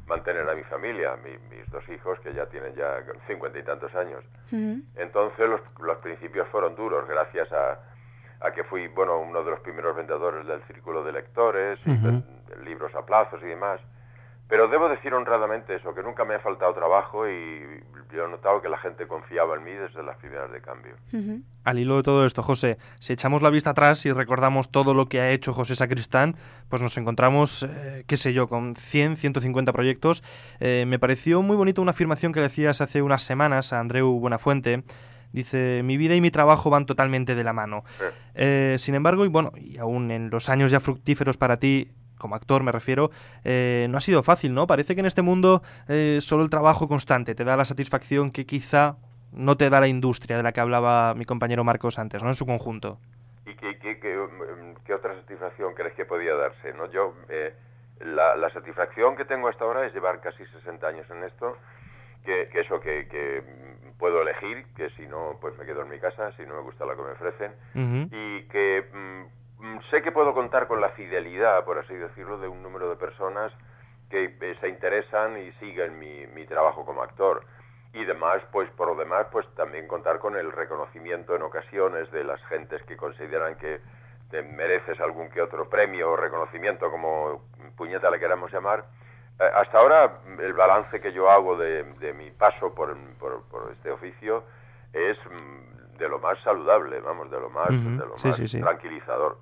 mantener a mi familia, mi, mis dos hijos que ya tienen ya cincuenta y tantos años. Uh-huh. Entonces los, los principios fueron duros, gracias a, a que fui, bueno, uno de los primeros vendedores del círculo de lectores, uh-huh. y de, de libros a plazos y demás. Pero debo decir honradamente eso, que nunca me ha faltado trabajo y yo he notado que la gente confiaba en mí desde las primeras de cambio. Uh-huh. Al hilo de todo esto, José, si echamos la vista atrás y recordamos todo lo que ha hecho José Sacristán, pues nos encontramos, eh, qué sé yo, con cien, ciento cincuenta proyectos. Eh, me pareció muy bonita una afirmación que decías hace unas semanas a Andreu Buenafuente. Dice, mi vida y mi trabajo van totalmente de la mano. Sí. Eh, sin embargo, y bueno, y aún en los años ya fructíferos para ti, como actor me refiero, eh, no ha sido fácil, ¿no? Parece que en este mundo eh, solo el trabajo constante te da la satisfacción que quizá no te da la industria de la que hablaba mi compañero Marcos antes, ¿no? En su conjunto. ¿Y qué, qué, qué, qué otra satisfacción crees que podía darse, no? Yo, eh, la, la satisfacción que tengo hasta ahora es llevar casi sesenta años en esto, que, que eso, que, que puedo elegir, que si no, pues me quedo en mi casa, si no me gusta lo que me ofrecen, uh-huh. y que... Mm, sé que puedo contar con la fidelidad, por así decirlo, de un número de personas que eh, se interesan y siguen mi, mi trabajo como actor. Y demás, pues por lo demás, pues también contar con el reconocimiento en ocasiones de las gentes que consideran que te mereces algún que otro premio o reconocimiento, como puñeta le queramos llamar. Eh, hasta ahora, el balance que yo hago de, de mi paso por, por, por este oficio es de lo más saludable, vamos, de lo más, uh-huh. de lo sí, más sí, sí. tranquilizador.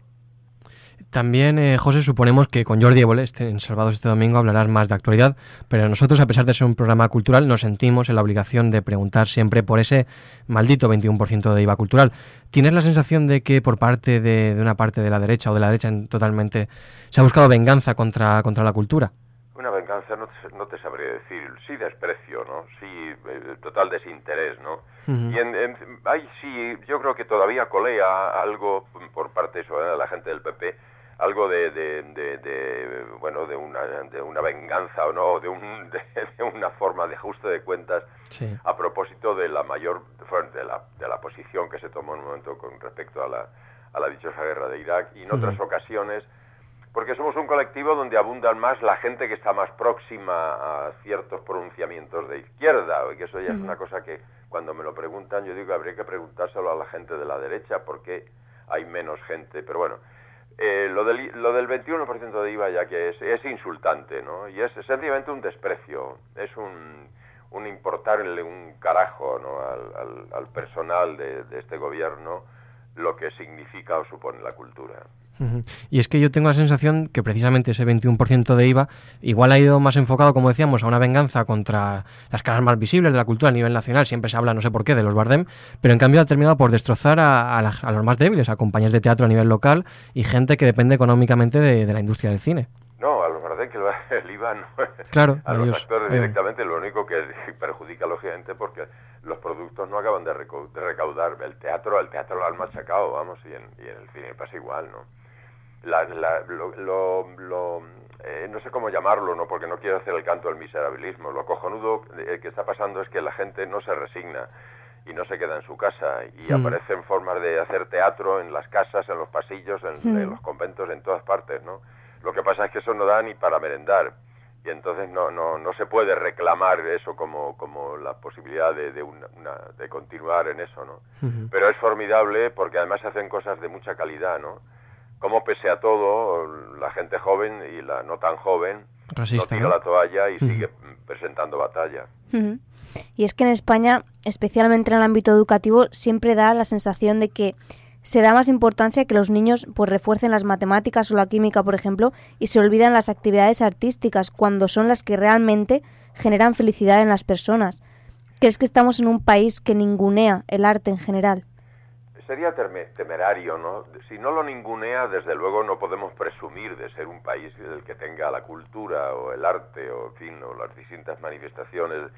También, eh, José, suponemos que con Jordi Évole este, en Salvados este domingo hablarás más de actualidad, pero nosotros, a pesar de ser un programa cultural, nos sentimos en la obligación de preguntar siempre por ese maldito veintiuno por ciento de I V A cultural. ¿Tienes la sensación de que por parte de, de una parte de la derecha o de la derecha en, totalmente se ha buscado venganza contra, contra la cultura? Una venganza no te, no te sabría decir, sí desprecio, ¿no? Sí, eh, total desinterés, ¿no? Uh-huh. Y en, en, ay, sí, yo creo que todavía colea algo por parte eso, de la gente del P P, algo de, de, de, de bueno, de una, de una venganza o no, de, un, de, de una forma de ajuste de cuentas, sí. a propósito de la mayor, de la, de la posición que se tomó en un momento con respecto a la, a la dichosa guerra de Irak, y en uh-huh. otras ocasiones, porque somos un colectivo donde abundan más la gente que está más próxima a ciertos pronunciamientos de izquierda, y que eso ya uh-huh. es una cosa que cuando me lo preguntan yo digo que habría que preguntárselo a la gente de la derecha, porque hay menos gente, pero bueno, eh, lo, del, lo del veintiuno por ciento de I V A ya que es, es insultante, ¿no? Y es sencillamente un desprecio, es un, un importarle un carajo, ¿no? al, al, al personal de, de este gobierno lo que significa o supone la cultura. Uh-huh. Y es que yo tengo la sensación que precisamente ese veintiuno por ciento de I V A igual ha ido más enfocado, como decíamos, a una venganza contra las caras más visibles de la cultura a nivel nacional. Siempre se habla, no sé por qué, de los Bardem, pero en cambio ha terminado por destrozar a, a, la, a los más débiles, a compañías de teatro a nivel local y gente que depende económicamente de, de la industria del cine. No, a los Bardem, que el I V A no, claro, a los ellos, actores eh. directamente, lo único que perjudica lógicamente porque los productos no acaban de, recu- de recaudar. El teatro, el teatro lo han machacado, vamos, y en, y en el cine pasa igual, ¿no? La, la, lo, lo, lo eh, no sé cómo llamarlo, no, porque no quiero hacer el canto del miserabilismo. Lo cojonudo eh, que está pasando es que la gente no se resigna y no se queda en su casa y mm. aparecen formas de hacer teatro en las casas, en los pasillos, en, mm. en los conventos, en todas partes, ¿no? Lo que pasa es que eso no da ni para merendar y entonces no no no se puede reclamar eso como como la posibilidad de de, una, una, de continuar en eso, ¿no? Mm-hmm. Pero es formidable porque además se hacen cosas de mucha calidad, ¿no? Como pese a todo, la gente joven y la no tan joven Racista, no tira ¿no? la toalla y uh-huh. sigue presentando batalla. Uh-huh. Y es que en España, especialmente en el ámbito educativo, siempre da la sensación de que se da más importancia que los niños pues refuercen las matemáticas o la química, por ejemplo, y se olvidan las actividades artísticas cuando son las que realmente generan felicidad en las personas. ¿Crees que estamos en un país que ningunea el arte en general? Sería temerario, ¿no? Si no lo ningunea, desde luego no podemos presumir de ser un país el que tenga la cultura o el arte o, en fin, o las distintas manifestaciones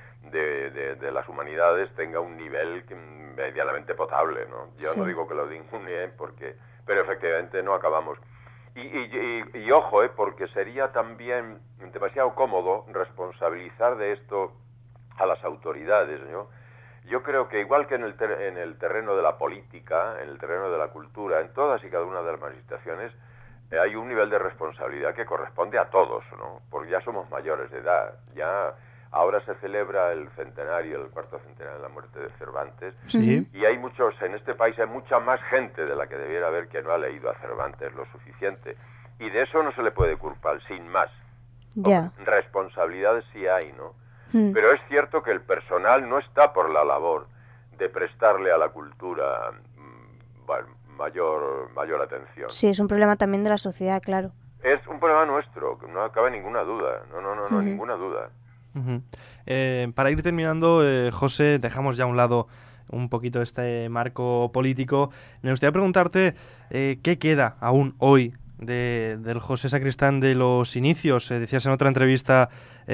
de, de, de las humanidades tenga un nivel que, medianamente potable, ¿no? Yo sí. no digo que lo ningunee, porque, pero efectivamente no acabamos. Y, y, y, y ojo, ¿eh? Porque sería también demasiado cómodo responsabilizar de esto a las autoridades, ¿no? Yo creo que igual que en el, ter- en el terreno de la política, en el terreno de la cultura, en todas y cada una de las manifestaciones, eh, hay un nivel de responsabilidad que corresponde a todos, ¿no? Porque ya somos mayores de edad, ya ahora se celebra el centenario, el cuarto centenario de la muerte de Cervantes, sí. Y hay muchos, en este país hay mucha más gente de la que debiera haber que no ha leído a Cervantes lo suficiente, y de eso no se le puede culpar, sin más. Ya. Responsabilidades sí hay, ¿no? Mm. Pero es cierto que el personal no está por la labor de prestarle a la cultura bueno, mayor mayor atención. Sí, es un problema también de la sociedad, claro. Es un problema nuestro, que no cabe ninguna duda, no, no, no, no, Uh-huh. ninguna duda. Uh-huh. Eh, para ir terminando, eh, José, dejamos ya a un lado un poquito este marco político. Me gustaría preguntarte eh, qué queda aún hoy de, del José Sacristán de los inicios. Eh, decías en otra entrevista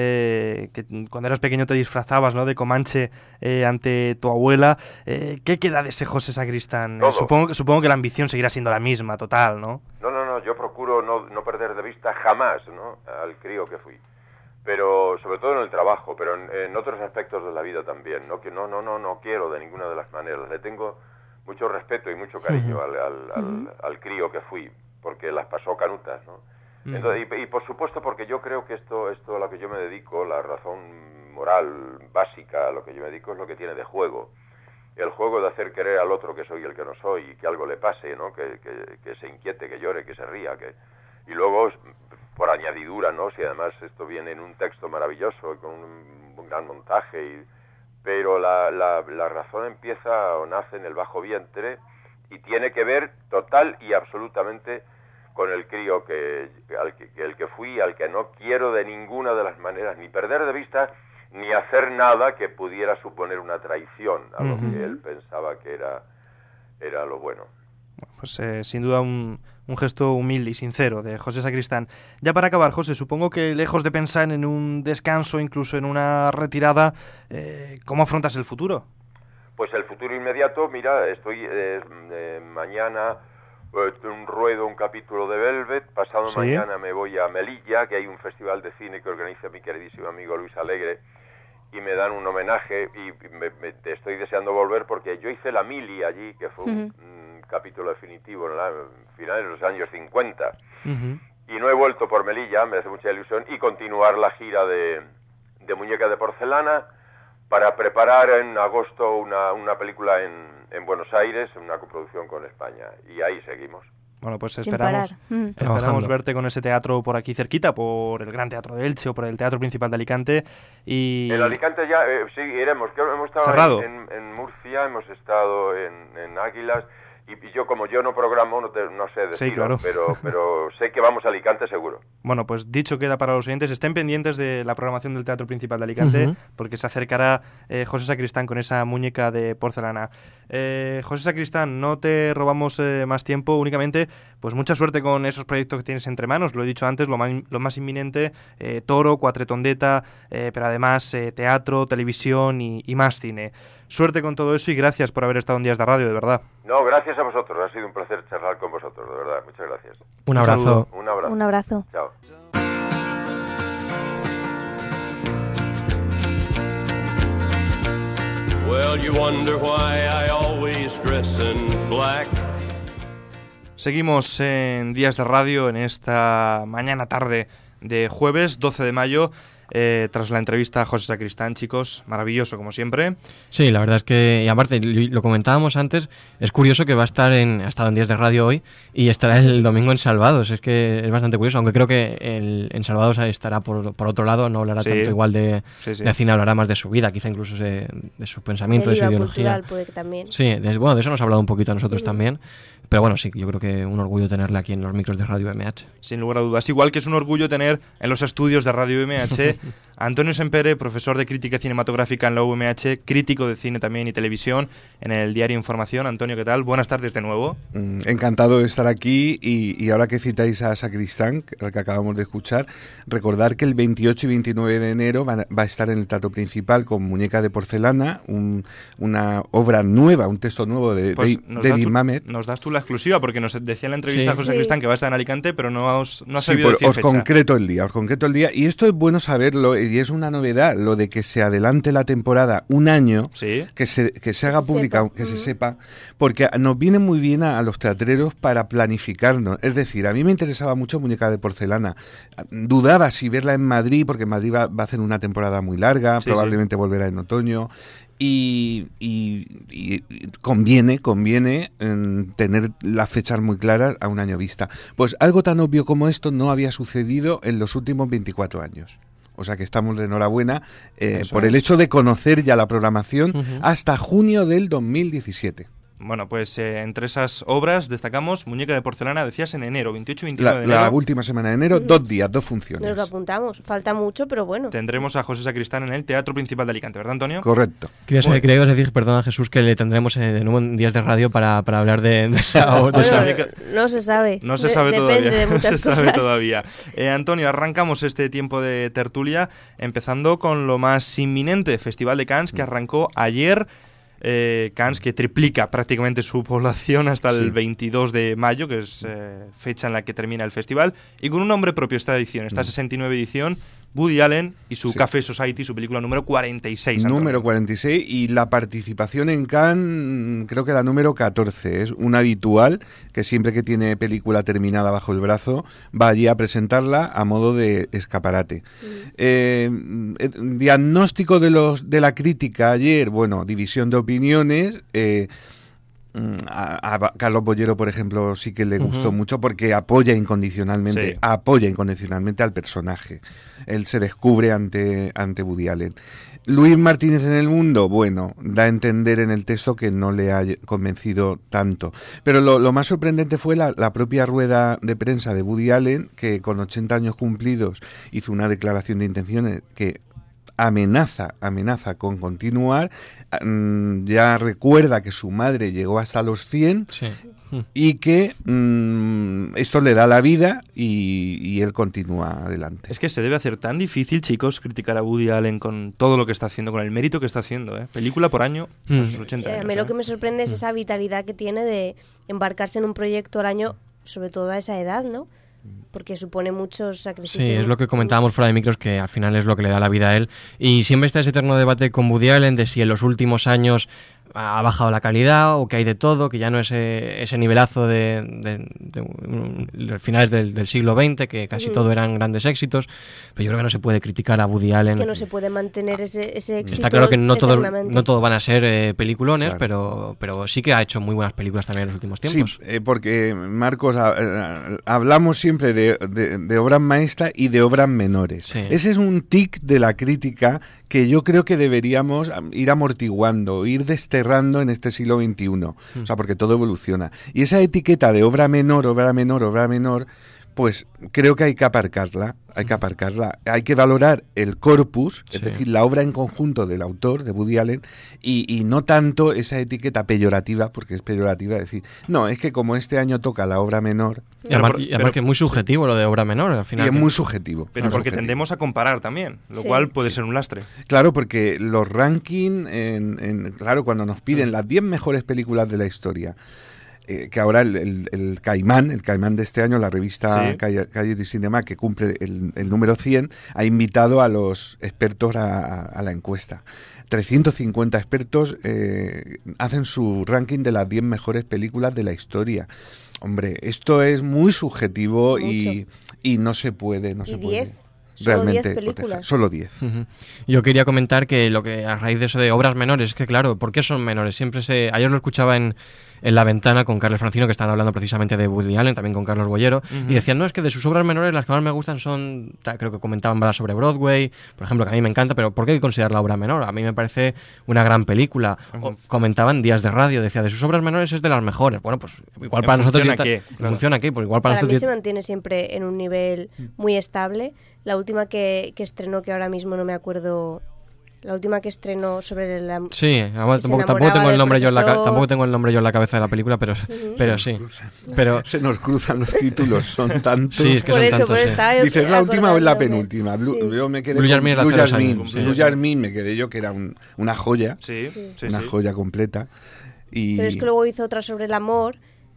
eh, que cuando eras pequeño te disfrazabas, ¿no?, de Comanche eh, ante tu abuela. Eh, ¿Qué queda de ese José Sacristán? Eh, supongo, que, supongo que la ambición seguirá siendo la misma, total, ¿no? No, no, no, yo procuro no, no perder de vista jamás, ¿no?, al crío que fui. Pero sobre todo en el trabajo, pero en, en otros aspectos de la vida también, ¿no? Que no, no, no, no quiero de ninguna de las maneras. Le tengo mucho respeto y mucho cariño Uh-huh. al, al, al, Uh-huh. al crío que fui, porque las pasó canutas, ¿no? Uh-huh. Entonces, y, y por supuesto porque yo creo que esto, esto a lo que yo me dedico, la razón moral básica a lo que yo me dedico es lo que tiene de juego. El juego de hacer querer al otro que soy el que no soy y que algo le pase, ¿no? Que, que, que se inquiete, que llore, que se ría, que... Y luego, por añadidura, ¿no? Si además esto viene en un texto maravilloso, con un, un gran montaje, y... pero la, la, la razón empieza o nace en el bajo vientre y tiene que ver total y absolutamente con el crío que, al que, el que fui, al que no quiero de ninguna de las maneras ni perder de vista, ni hacer nada que pudiera suponer una traición a lo Uh-huh. que él pensaba que era, era lo bueno. Pues eh, sin duda un, un gesto humilde y sincero de José Sacristán. Ya para acabar, José, supongo que lejos de pensar en un descanso, incluso en una retirada, eh, ¿cómo afrontas el futuro? Pues el futuro inmediato, mira, estoy eh, eh, mañana eh, un ruedo un capítulo de Velvet, pasado ¿Sí? mañana me voy a Melilla, que hay un festival de cine que organiza mi queridísimo amigo Luis Alegre, y me dan un homenaje y me, me estoy deseando volver porque yo hice la mili allí, que fue un, Uh-huh. un capítulo definitivo en la finales de los años cincuenta. Uh-huh. Y no he vuelto por Melilla, me hace mucha ilusión, y continuar la gira de, de Muñeca de Porcelana para preparar en agosto una, una película en, en Buenos Aires, una coproducción con España. Y ahí seguimos. Bueno, pues Sin esperamos, parar. Mm. esperamos Trabajando. verte con ese teatro por aquí cerquita, por el Gran Teatro de Elche o por el Teatro Principal de Alicante. Y... En Alicante ya, eh, sí, iremos. Que hemos estado Cerrado. en, en, en Murcia, hemos estado en, en Águilas, y, y yo como yo no programo, no, te, no sé decirlo, Sí, claro. pero, pero sé que vamos a Alicante seguro. Bueno, pues dicho queda para los oyentes, estén pendientes de la programación del Teatro Principal de Alicante, Uh-huh. porque se acercará eh, José Sacristán con esa muñeca de porcelana. Eh, José Sacristán, no te robamos eh, más tiempo, únicamente, pues mucha suerte con esos proyectos que tienes entre manos. Lo he dicho antes, lo más, lo más inminente, eh, Toro, Cuatretondeta, eh, pero además eh, teatro, televisión y, y más cine. Suerte con todo eso y gracias por haber estado en Días de Radio, de verdad. No, gracias a vosotros, ha sido un placer charlar con vosotros, de verdad, muchas gracias. Un Un abrazo. saludo. Un abrazo. Un abrazo. Chao. Well, you wonder why I always dress in black. Seguimos en Días de Radio en esta mañana tarde de jueves doce de mayo. Eh, tras la entrevista a José Sacristán, chicos, maravilloso como siempre. Sí, la verdad es que, y aparte, lo comentábamos antes, es curioso que va a estar en, ha estado en Días de Radio hoy y estará el domingo en Salvados. Es que es bastante curioso, aunque creo que el, en Salvados estará por, por otro lado, no hablará Sí. tanto igual de, Sí, sí. de cine, hablará más de su vida, quizá incluso de, de su pensamiento, de Del su IVA ideología. cultural puede que también. Sí, de, bueno, de eso nos ha hablado un poquito a nosotros también. Pero bueno, sí, yo creo que un orgullo tenerle aquí en los micros de Radio M H. Sin lugar a dudas. Igual que es un orgullo tener en los estudios de Radio U M H a Antonio Sempere, profesor de crítica cinematográfica en la U M H, crítico de cine también y televisión en el diario Información. Antonio, ¿qué tal? Buenas tardes de nuevo. Mm, Encantado de estar aquí y, y ahora que citáis a Sacristán, al que acabamos de escuchar, recordar que el veintiocho y veintinueve de enero va, va a estar en el Teatro Principal con Muñeca de Porcelana, un, una obra nueva, un texto nuevo de Pues Dave- nos das David tú- Mamet. Nos das tú la exclusiva, porque nos decía en la entrevista Sí. José Sí. Cristán que va a estar en Alicante, pero no, os, no ha Sí, sabido pues decir os fecha. concreto el día, os concreto el día. Y esto es bueno saberlo, y es una novedad, lo de que se adelante la temporada un año, Sí. que se, que se haga se pública, sepa. que se Ujú. sepa, porque nos viene muy bien a, a los teatreros para planificarnos. Es decir, a mí me interesaba mucho Muñeca de Porcelana. Dudaba si verla en Madrid, porque Madrid va, va a hacer una temporada muy larga, Sí, probablemente volverá en otoño. Y, y- y- y conviene, conviene eh, tener las fechas muy claras a un año vista. Pues algo tan obvio como esto no había sucedido en los últimos veinticuatro años. O sea que estamos de enhorabuena eh, Eso por es. el hecho de conocer ya la programación Ujú. hasta junio del dos mil diecisiete. Bueno, pues eh, entre esas obras destacamos Muñeca de Porcelana, decías en enero, veintiocho y veintinueve La, de enero. la última semana de enero, dos días, dos funciones. Nos lo apuntamos. Falta mucho, pero bueno. Tendremos a José Sacristán en el Teatro Principal de Alicante, ¿verdad, Antonio? Correcto. Quería, Bueno. quería decir, perdón, Jesús, que le tendremos eh, de nuevo en días de radio para, para hablar de, de esa obra. de esa Bueno, muñeca- no se sabe. No se De- sabe Depende todavía. de muchas no se cosas. sabe todavía. Eh, Antonio, arrancamos este tiempo de tertulia empezando con lo más inminente, Festival de Cannes, que arrancó ayer. Eh, Cannes, que triplica prácticamente su población hasta el Sí. veintidós de mayo, que es eh, fecha en la que termina el festival, y con un nombre propio esta edición, esta sesenta y nueve edición, Woody Allen y su Sí. Café Society, su película número cuarenta y seis. Antonio. Número cuarenta y seis, y la participación en Cannes creo que la número catorce. Es un habitual que siempre que tiene película terminada bajo el brazo va allí a presentarla a modo de escaparate. Eh, eh, diagnóstico de los de la crítica ayer, bueno, división de opiniones. eh, Mm, A, a Carlos Bollero, por ejemplo, sí que le gustó Ujú. mucho porque apoya incondicionalmente, Sí. apoya incondicionalmente al personaje. Él se descubre ante, ante Woody Allen. Luis Martínez en el mundo, bueno, da a entender en el texto que no le ha convencido tanto. Pero lo, lo más sorprendente fue la, la propia rueda de prensa de Woody Allen, que con ochenta años cumplidos hizo una declaración de intenciones que amenaza, amenaza con continuar. Mm, ya recuerda que su madre llegó hasta los cien Sí. y que mm, esto le da la vida y, y él continúa adelante. Es que se debe hacer tan difícil, chicos, criticar a Woody Allen con todo lo que está haciendo, con el mérito que está haciendo, ¿eh? Película por año a Mm. sus ochenta Eh, a años. mí lo ¿eh? que me sorprende es esa vitalidad que tiene de embarcarse en un proyecto al año, sobre todo a esa edad, ¿no? Porque supone muchos Sí, sacrificios. es lo que comentábamos fuera de micros, que al final es lo que le da la vida a él. Y siempre está ese eterno debate con Woody Allen de si en los últimos años ha bajado la calidad o que hay de todo, que ya no es ese, ese nivelazo de, de, de, um, los finales del, del siglo veinte, que casi Ujú. todo eran grandes éxitos. Pero yo creo que no se puede criticar a Woody Allen. Es que no se puede mantener ese, ese éxito Está claro que no todos eternamente. no todo van a ser eh, peliculones, Claro. pero, pero sí que ha hecho muy buenas películas también en los últimos Sí, tiempos. eh, porque Marcos, a- eh, hablamos siempre de, de- de obras maestras y de obras menores. Sí. Ese es un tic de la crítica que yo creo que deberíamos am, ir amortiguando, ir desterrando en este siglo veintiuno. O sea, porque todo evoluciona. Y esa etiqueta de obra menor, obra menor, obra menor, pues creo que hay que aparcarla, hay que aparcarla. Hay que valorar el corpus, es Sí. decir, la obra en conjunto del autor, de Woody Allen, y, y no tanto esa etiqueta peyorativa, porque es peyorativa decir, no, es que como este año toca la obra menor, Y además, por- y además pero- que es muy subjetivo lo de obra menor, al final. y es que- muy subjetivo. Pero muy porque subjetivo. tendemos a comparar también, lo Sí. cual puede Sí. ser un lastre. Claro, porque los rankings, en, en- claro, cuando nos piden las diez mejores películas de la historia, eh, que ahora el, el- el Caimán, el Caimán de este año, la revista Sí. Calle, Calle de Cinema, que cumple el, el número cien, ha invitado a los expertos a, a- a la encuesta. trescientos cincuenta expertos eh, hacen su ranking de las diez mejores películas de la historia. Hombre, esto es muy subjetivo y, y no se puede, no Y se diez, puede solo diez realmente películas. proteger. Solo diez. Ujú. Yo quería comentar que lo que a raíz de eso de obras menores, es que claro, ¿por qué son menores? Siempre se... Ayer lo escuchaba en, en La Ventana con Carlos Francino, que estaban hablando precisamente de Woody Allen, también con Carlos Bollero, Ujú. y decían, no, es que de sus obras menores las que más me gustan son, ta- creo que comentaban balas sobre Broadway, por ejemplo, que a mí me encanta, pero ¿por qué hay que considerarla obra menor? A mí me parece una gran película. O Ujú. comentaban Días de Radio, decía, de sus obras menores es de las mejores. Bueno, pues igual para En nosotros... función a directa- qué, claro. Funciona aquí, pues igual para, Para mí nosotros... se mantiene siempre en un nivel muy estable. La última que, que estrenó, que ahora mismo no me acuerdo, la última que estrenó sobre la... Sí, además, se tampoco, tampoco enamoraba tengo el del nombre yo en la ca- profesor. tampoco tengo el nombre yo en la cabeza de la película, pero pero sí. Pero Se nos cruzan los títulos, son tantos. sí, es que Por son eso, tantos, por eso sí. estaba Dices la última o es la acordándome. penúltima. Blue, Sí. Yo me quedé Blue con Jasmine hace Blue dos Jasmine. años, sí. Blue Jasmine me quedé yo que era un- una joya, Sí, Sí. sí, una sí. joya completa. Y Pero es que luego hizo otra sobre el amor,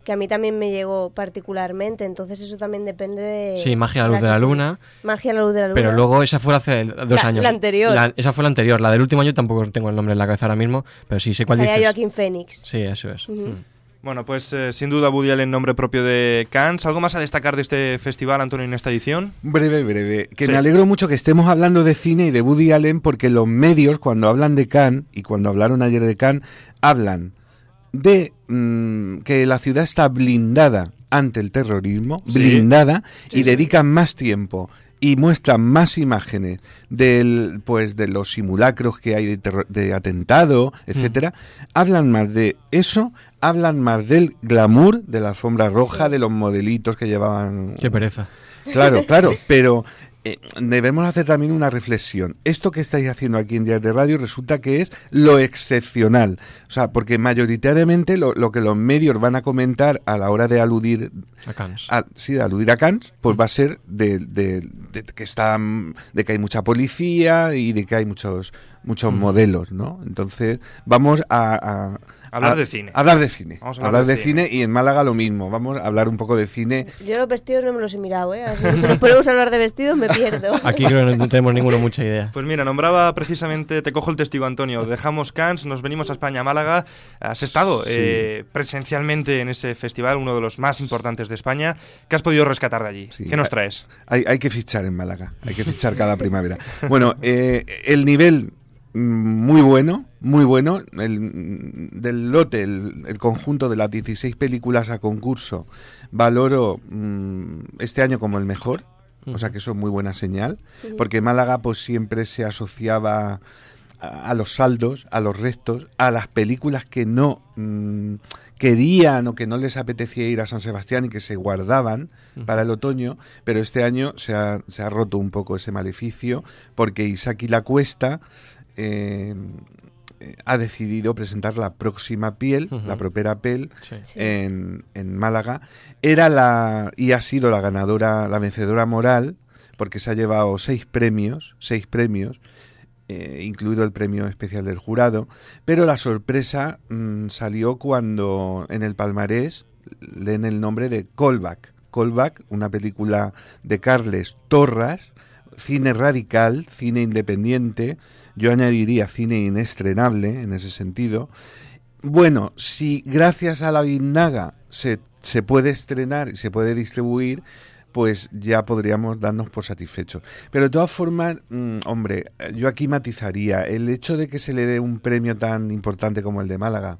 que a mí también me llegó particularmente, entonces eso también depende de... Sí, Magia a la luz de la luna. Magia a la luz de la luna. Pero luego esa fue hace dos la, años. La anterior. La, esa fue la anterior, la del último año tampoco tengo el nombre en la cabeza ahora mismo, pero sí sé cuál dices. Salía Joaquín Phoenix. Sí, eso es. Uh-huh. Mm. Bueno, pues eh, sin duda Woody Allen en nombre propio de Cannes. ¿Algo más a destacar de este festival, Antonio, en esta edición? Breve, breve. Que sí. Me alegro mucho que estemos hablando de cine y de Woody Allen, porque los medios, cuando hablan de Cannes, y cuando hablaron ayer de Cannes, hablan de mmm, que la ciudad está blindada ante el terrorismo, sí. blindada, sí, y sí. dedican más tiempo y muestran más imágenes del, pues, de los simulacros que hay de, terror, de atentado, etcétera. Mm. Hablan más de eso, hablan más del glamour, de la alfombra roja, sí. de los modelitos que llevaban... Qué pereza. Claro, claro, pero eh, debemos hacer también una reflexión. Esto que estáis haciendo aquí en Días de Radio resulta que es lo excepcional. O sea, porque mayoritariamente lo, lo que los medios van a comentar a la hora de aludir a Cannes, a, sí, de aludir a Cannes, pues va a ser de, de, de que está, de que hay mucha policía y de que hay muchos muchos mm. modelos, ¿no? Entonces vamos a, a hablar a, de cine. Hablar de cine. Vamos a hablar, hablar de, de cine. cine y en Málaga lo mismo. Vamos a hablar un poco de cine. Yo los vestidos no me los he mirado, ¿eh? Así que si nos ponemos a hablar de vestidos me pierdo. Aquí creo que no tenemos ninguno mucha idea. Pues mira, nombraba precisamente, te cojo el testigo, Antonio. Dejamos Cannes, nos venimos a España, a Málaga. Has estado sí. eh, presencialmente en ese festival, uno de los más importantes de España. ¿Qué has podido rescatar de allí? Sí. ¿Qué nos traes? Hay, hay que fichar en Málaga. Hay que fichar cada primavera. Bueno, eh, el nivel... muy bueno, muy bueno, el, del lote, el, el conjunto de las dieciséis películas a concurso, valoro mmm, este año como el mejor, o sea que eso es muy buena señal, porque Málaga pues siempre se asociaba a, a los saldos, a los restos, a las películas que no mmm, querían o que no les apetecía ir a San Sebastián y que se guardaban uh-huh. para el otoño, pero este año se ha, se ha roto un poco ese maleficio, porque Isaki La Cuesta Eh, eh, ha decidido presentar la próxima piel, uh-huh. la propera piel, sí. en, en Málaga. Era la y ha sido la ganadora, la vencedora moral, porque se ha llevado seis premios, seis premios, eh, incluido el premio especial del jurado. Pero la sorpresa mmm, salió cuando en el palmarés leen el nombre de Callback. Callback, una película de Carles Torras, cine radical, cine independiente. Yo añadiría cine inestrenable en ese sentido. Bueno, si gracias a la Biznaga se, se puede estrenar y se puede distribuir, pues ya podríamos darnos por satisfechos. Pero de todas formas, mmm, hombre, yo aquí matizaría el hecho de que se le dé un premio tan importante como el de Málaga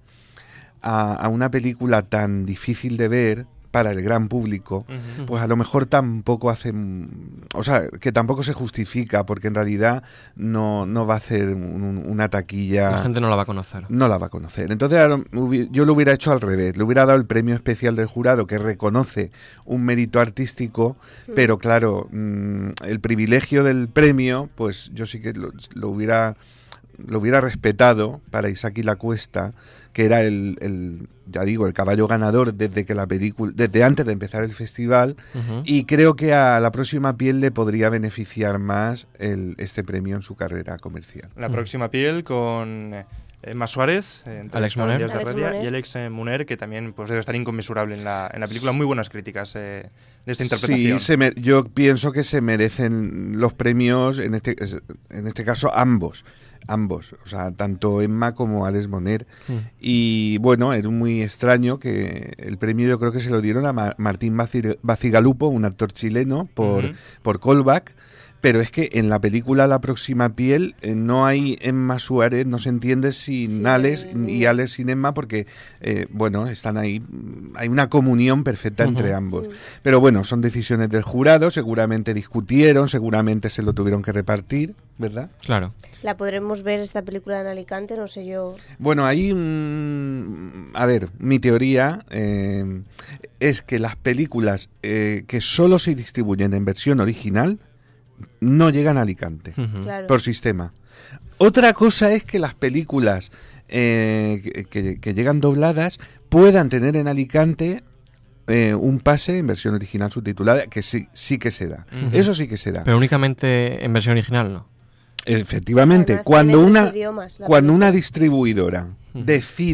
a, a una película tan difícil de ver para el gran público, uh-huh. pues a lo mejor tampoco hace, o sea, que tampoco se justifica, porque en realidad no, no va a hacer un, una taquilla. La gente no la va a conocer. No la va a conocer. Entonces yo lo hubiera hecho al revés, le hubiera dado el premio especial del jurado, que reconoce un mérito artístico, uh-huh. pero claro, mmm, el privilegio del premio, pues yo sí que lo, lo hubiera lo hubiera respetado para Isaki La Cuesta, que era el, el ya digo, el caballo ganador desde que la película, desde antes de empezar el festival, uh-huh. y creo que a la próxima piel le podría beneficiar más el, este premio en su carrera comercial. La uh-huh. próxima piel con Emma Suárez, eh, Alex Muner, de Alex Radia, Muner y Alex eh, Muner, que también pues debe estar inconmensurable en la, en la película. Muy buenas críticas eh, de esta interpretación. Sí, se me, yo pienso que se merecen los premios, en este, en este caso ambos. Ambos, o sea, tanto Emma como Alex Moner. Mm. Y bueno, es muy extraño que el premio yo creo que se lo dieron a Ma- Martín Bacigalupo, un actor chileno, por, uh-huh. por Callback. Pero es que en la película La próxima piel eh, no hay Emma Suárez, no se entiende sin sí, Alex y Alex sin Emma, porque, eh, bueno, están ahí, hay una comunión perfecta uh-huh. entre ambos. Uh-huh. Pero bueno, son decisiones del jurado, seguramente discutieron, seguramente se lo tuvieron que repartir, ¿verdad? Claro. ¿La podremos ver esta película en Alicante? No sé yo. Bueno, ahí, mmm, a ver, mi teoría eh, es que las películas eh, que solo se distribuyen en versión original no llegan a Alicante, uh-huh. claro. por sistema. Otra cosa es que las películas eh, que, que, que llegan dobladas puedan tener en Alicante eh, un pase en versión original subtitulada, que sí, sí que se da. Uh-huh. Eso sí que se da. Pero únicamente en versión original, ¿no? Efectivamente, Además, cuando una, idiomas, cuando una distribuidora uh-huh. decide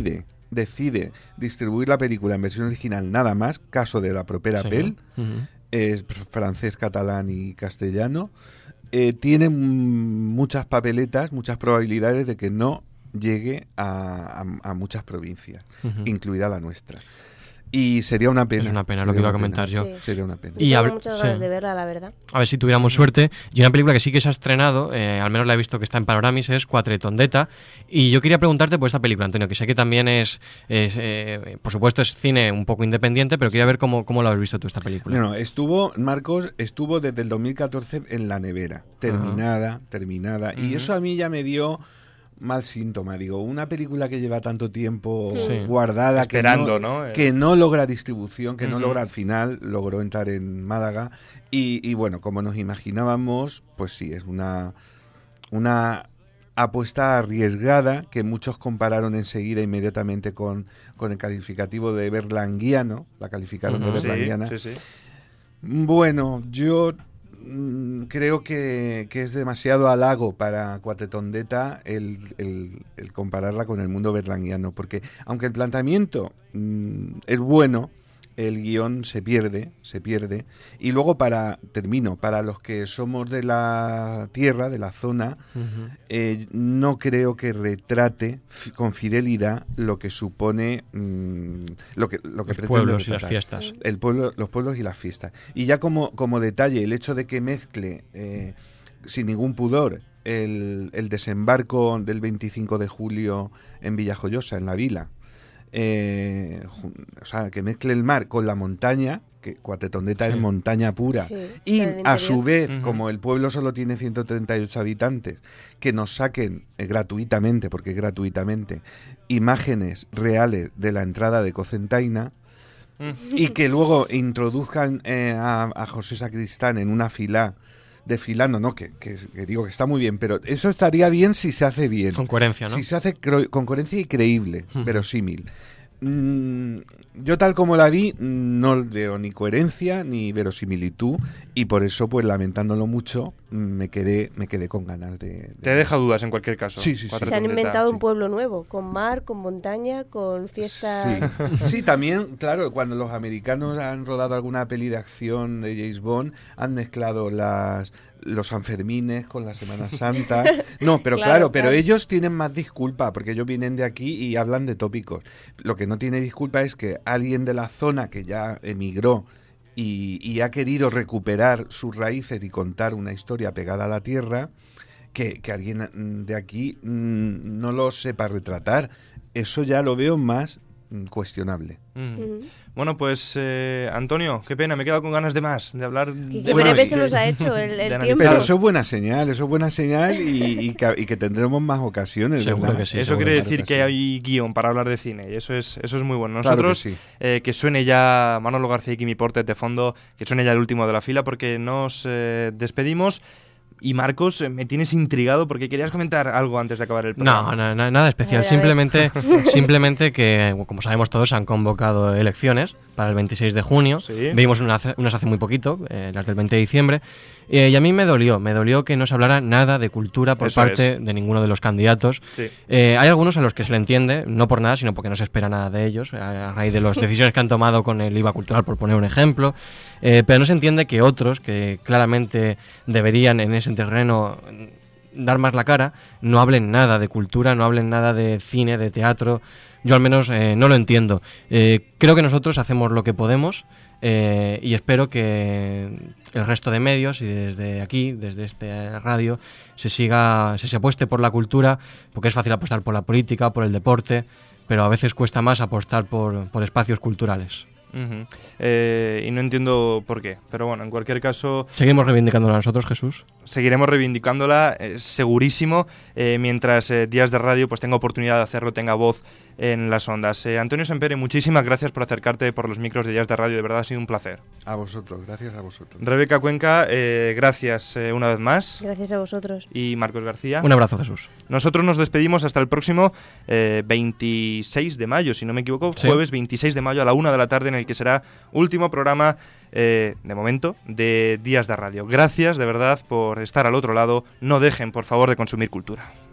decide distribuir la película en versión original nada más, caso de la propia Sí. Pel, Ujú. es francés, catalán y castellano, eh, tiene mm, muchas papeletas, muchas probabilidades de que no llegue a, a- a muchas provincias, Ujú. incluida la nuestra. Y sería una pena. Es una pena, sería lo que iba a una comentar pena. yo. Sí. Sería una pena. Yo Y tengo habl- muchas sí. ganas de verla, la verdad. A ver si tuviéramos suerte. Y una película que sí que se ha estrenado, eh, al menos la he visto que está en Panoramis, es Quatretondeta. Y yo quería preguntarte por esta película, Antonio, que sé que también es, es, eh, por supuesto, es cine un poco independiente, pero quería ver cómo, cómo lo has visto tú esta película. No, no, estuvo, Marcos, estuvo desde el dos mil catorce en la nevera, terminada, terminada. Y Ujú. eso a mí ya me dio mal síntoma. Digo, una película que lleva tanto tiempo Sí. guardada, Esperando, que no, ¿no? que no logra distribución, que no Ujú. logra al final, logró entrar en Málaga. Y, y bueno, como nos imaginábamos, pues sí, es una, una apuesta arriesgada que muchos compararon enseguida, inmediatamente con, con el calificativo de berlanguiano, la calificaron Ujú. de Sí, berlanguiana. sí, sí. Bueno, yo mm, creo que, que es demasiado halago para Quatretondeta el, el- el compararla con el mundo berlanguiano, porque aunque el planteamiento mm, es bueno, el guión se pierde, se pierde. Y luego para, termino, para los que somos de la tierra, de la zona, Ujú. eh, no creo que retrate fi- con fidelidad lo que supone mm, lo que lo que Los pretende pueblos y las retratar. fiestas. El pueblo, los pueblos y las fiestas. Y ya como, como detalle, el hecho de que mezcle eh, sin ningún pudor el, el desembarco del veinticinco de julio en Villajoyosa, en la vila, eh, ju- o sea, que mezcle el mar con la montaña, que Quatretondeta Sí. es montaña pura, Sí, y en el a interior. su vez, Ujú. como el pueblo solo tiene ciento treinta y ocho habitantes, que nos saquen eh, gratuitamente, porque gratuitamente, imágenes reales de la entrada de Cocentaina, Mm. y que luego introduzcan eh, a, a José Sacristán en una fila, desfilando, ¿no? Que, que- que digo que está muy bien, pero eso estaría bien si se hace bien. Con coherencia, ¿no? Si se hace cro- con coherencia y creíble, Ujú. verosímil. Mm, yo tal como la vi no veo ni coherencia ni verosimilitud, y por eso, pues lamentándolo mucho, mm, me quedé me quedé con ganas de... de Te deja dudas en cualquier caso. Sí, sí, sí. Se han Quatretondeta. inventado sí. un pueblo nuevo, con mar, con montaña, con fiesta. Sí. Sí, también, claro, cuando los americanos han rodado alguna peli de acción de James Bond, han mezclado las los Sanfermines con la Semana Santa. No, pero Claro, claro, pero claro. ellos tienen más disculpa, porque ellos vienen de aquí y hablan de tópicos. Lo que no tiene disculpa es que alguien de la zona que ya emigró y, y ha querido recuperar sus raíces y contar una historia pegada a la tierra, que, que alguien mm, de aquí mm, no lo sepa retratar. Eso ya lo veo más mm, cuestionable. Mm. Ujú. Bueno, pues Antonio, eh, Antonio, qué pena, me he quedado con ganas de más, de hablar Que, de que Bueno, breve y se que- nos ha hecho el, de el analizar. tiempo. Pero eso es buena señal, eso es buena señal y, y que, y que tendremos más ocasiones. Seguro ¿verdad? que sí, eso seguro quiere Más decir que ocasiones. hay guión para hablar de cine y eso es eso es muy bueno. Claro que Nosotros, sí. eh, que suene ya Manolo García y Kimi Portet de fondo, que suene ya el último de la fila porque nos eh, despedimos. Y Marcos, eh, me tienes intrigado porque querías comentar algo antes de acabar el programa. No, na- na- nada especial. A ver, a ver. Simplemente, simplemente que, como sabemos todos, se han convocado elecciones para el veintiséis de junio. Sí. Vimos unas, unas hace muy poquito, eh, las del veinte de diciembre. Eh, y a mí me dolió, me dolió que no se hablara nada de cultura por Eso parte es. de ninguno de los candidatos. Sí. Eh, hay algunos a los que se le entiende, no por nada, sino porque no se espera nada de ellos, a, a raíz de las decisiones que han tomado con el I V A cultural, por poner un ejemplo. Eh, pero no se entiende que otros, que claramente deberían en ese terreno dar más la cara, no hablen nada de cultura, no hablen nada de cine, de teatro. Yo al menos eh, no lo entiendo. Eh, creo que nosotros hacemos lo que podemos eh, y espero que el resto de medios y desde aquí, desde este radio, se siga, se, se apueste por la cultura, porque es fácil apostar por la política, por el deporte, pero a veces cuesta más apostar por, por espacios culturales. Ujú. Eh, y no entiendo por qué, pero bueno, en cualquier caso ¿Seguimos reivindicándola nosotros, Jesús? seguiremos reivindicándola, eh, segurísimo, eh, mientras eh, Días de Radio pues tenga oportunidad de hacerlo, tenga voz en las ondas. Eh, Antonio Sempere, muchísimas gracias por acercarte por los micros de Días de Radio, de verdad ha sido un placer. A vosotros, gracias a vosotros. Rebeca Cuenca, eh, gracias eh, una vez más. Gracias a vosotros. Y Marcos García. Un abrazo, Jesús. Nosotros nos despedimos hasta el próximo eh, veintiséis de mayo, si no me equivoco, Sí. jueves veintiséis de mayo a la una de la tarde, en el que será último programa, eh, de momento, de Días de Radio. Gracias, de verdad, por estar al otro lado. No dejen, por favor, de consumir cultura.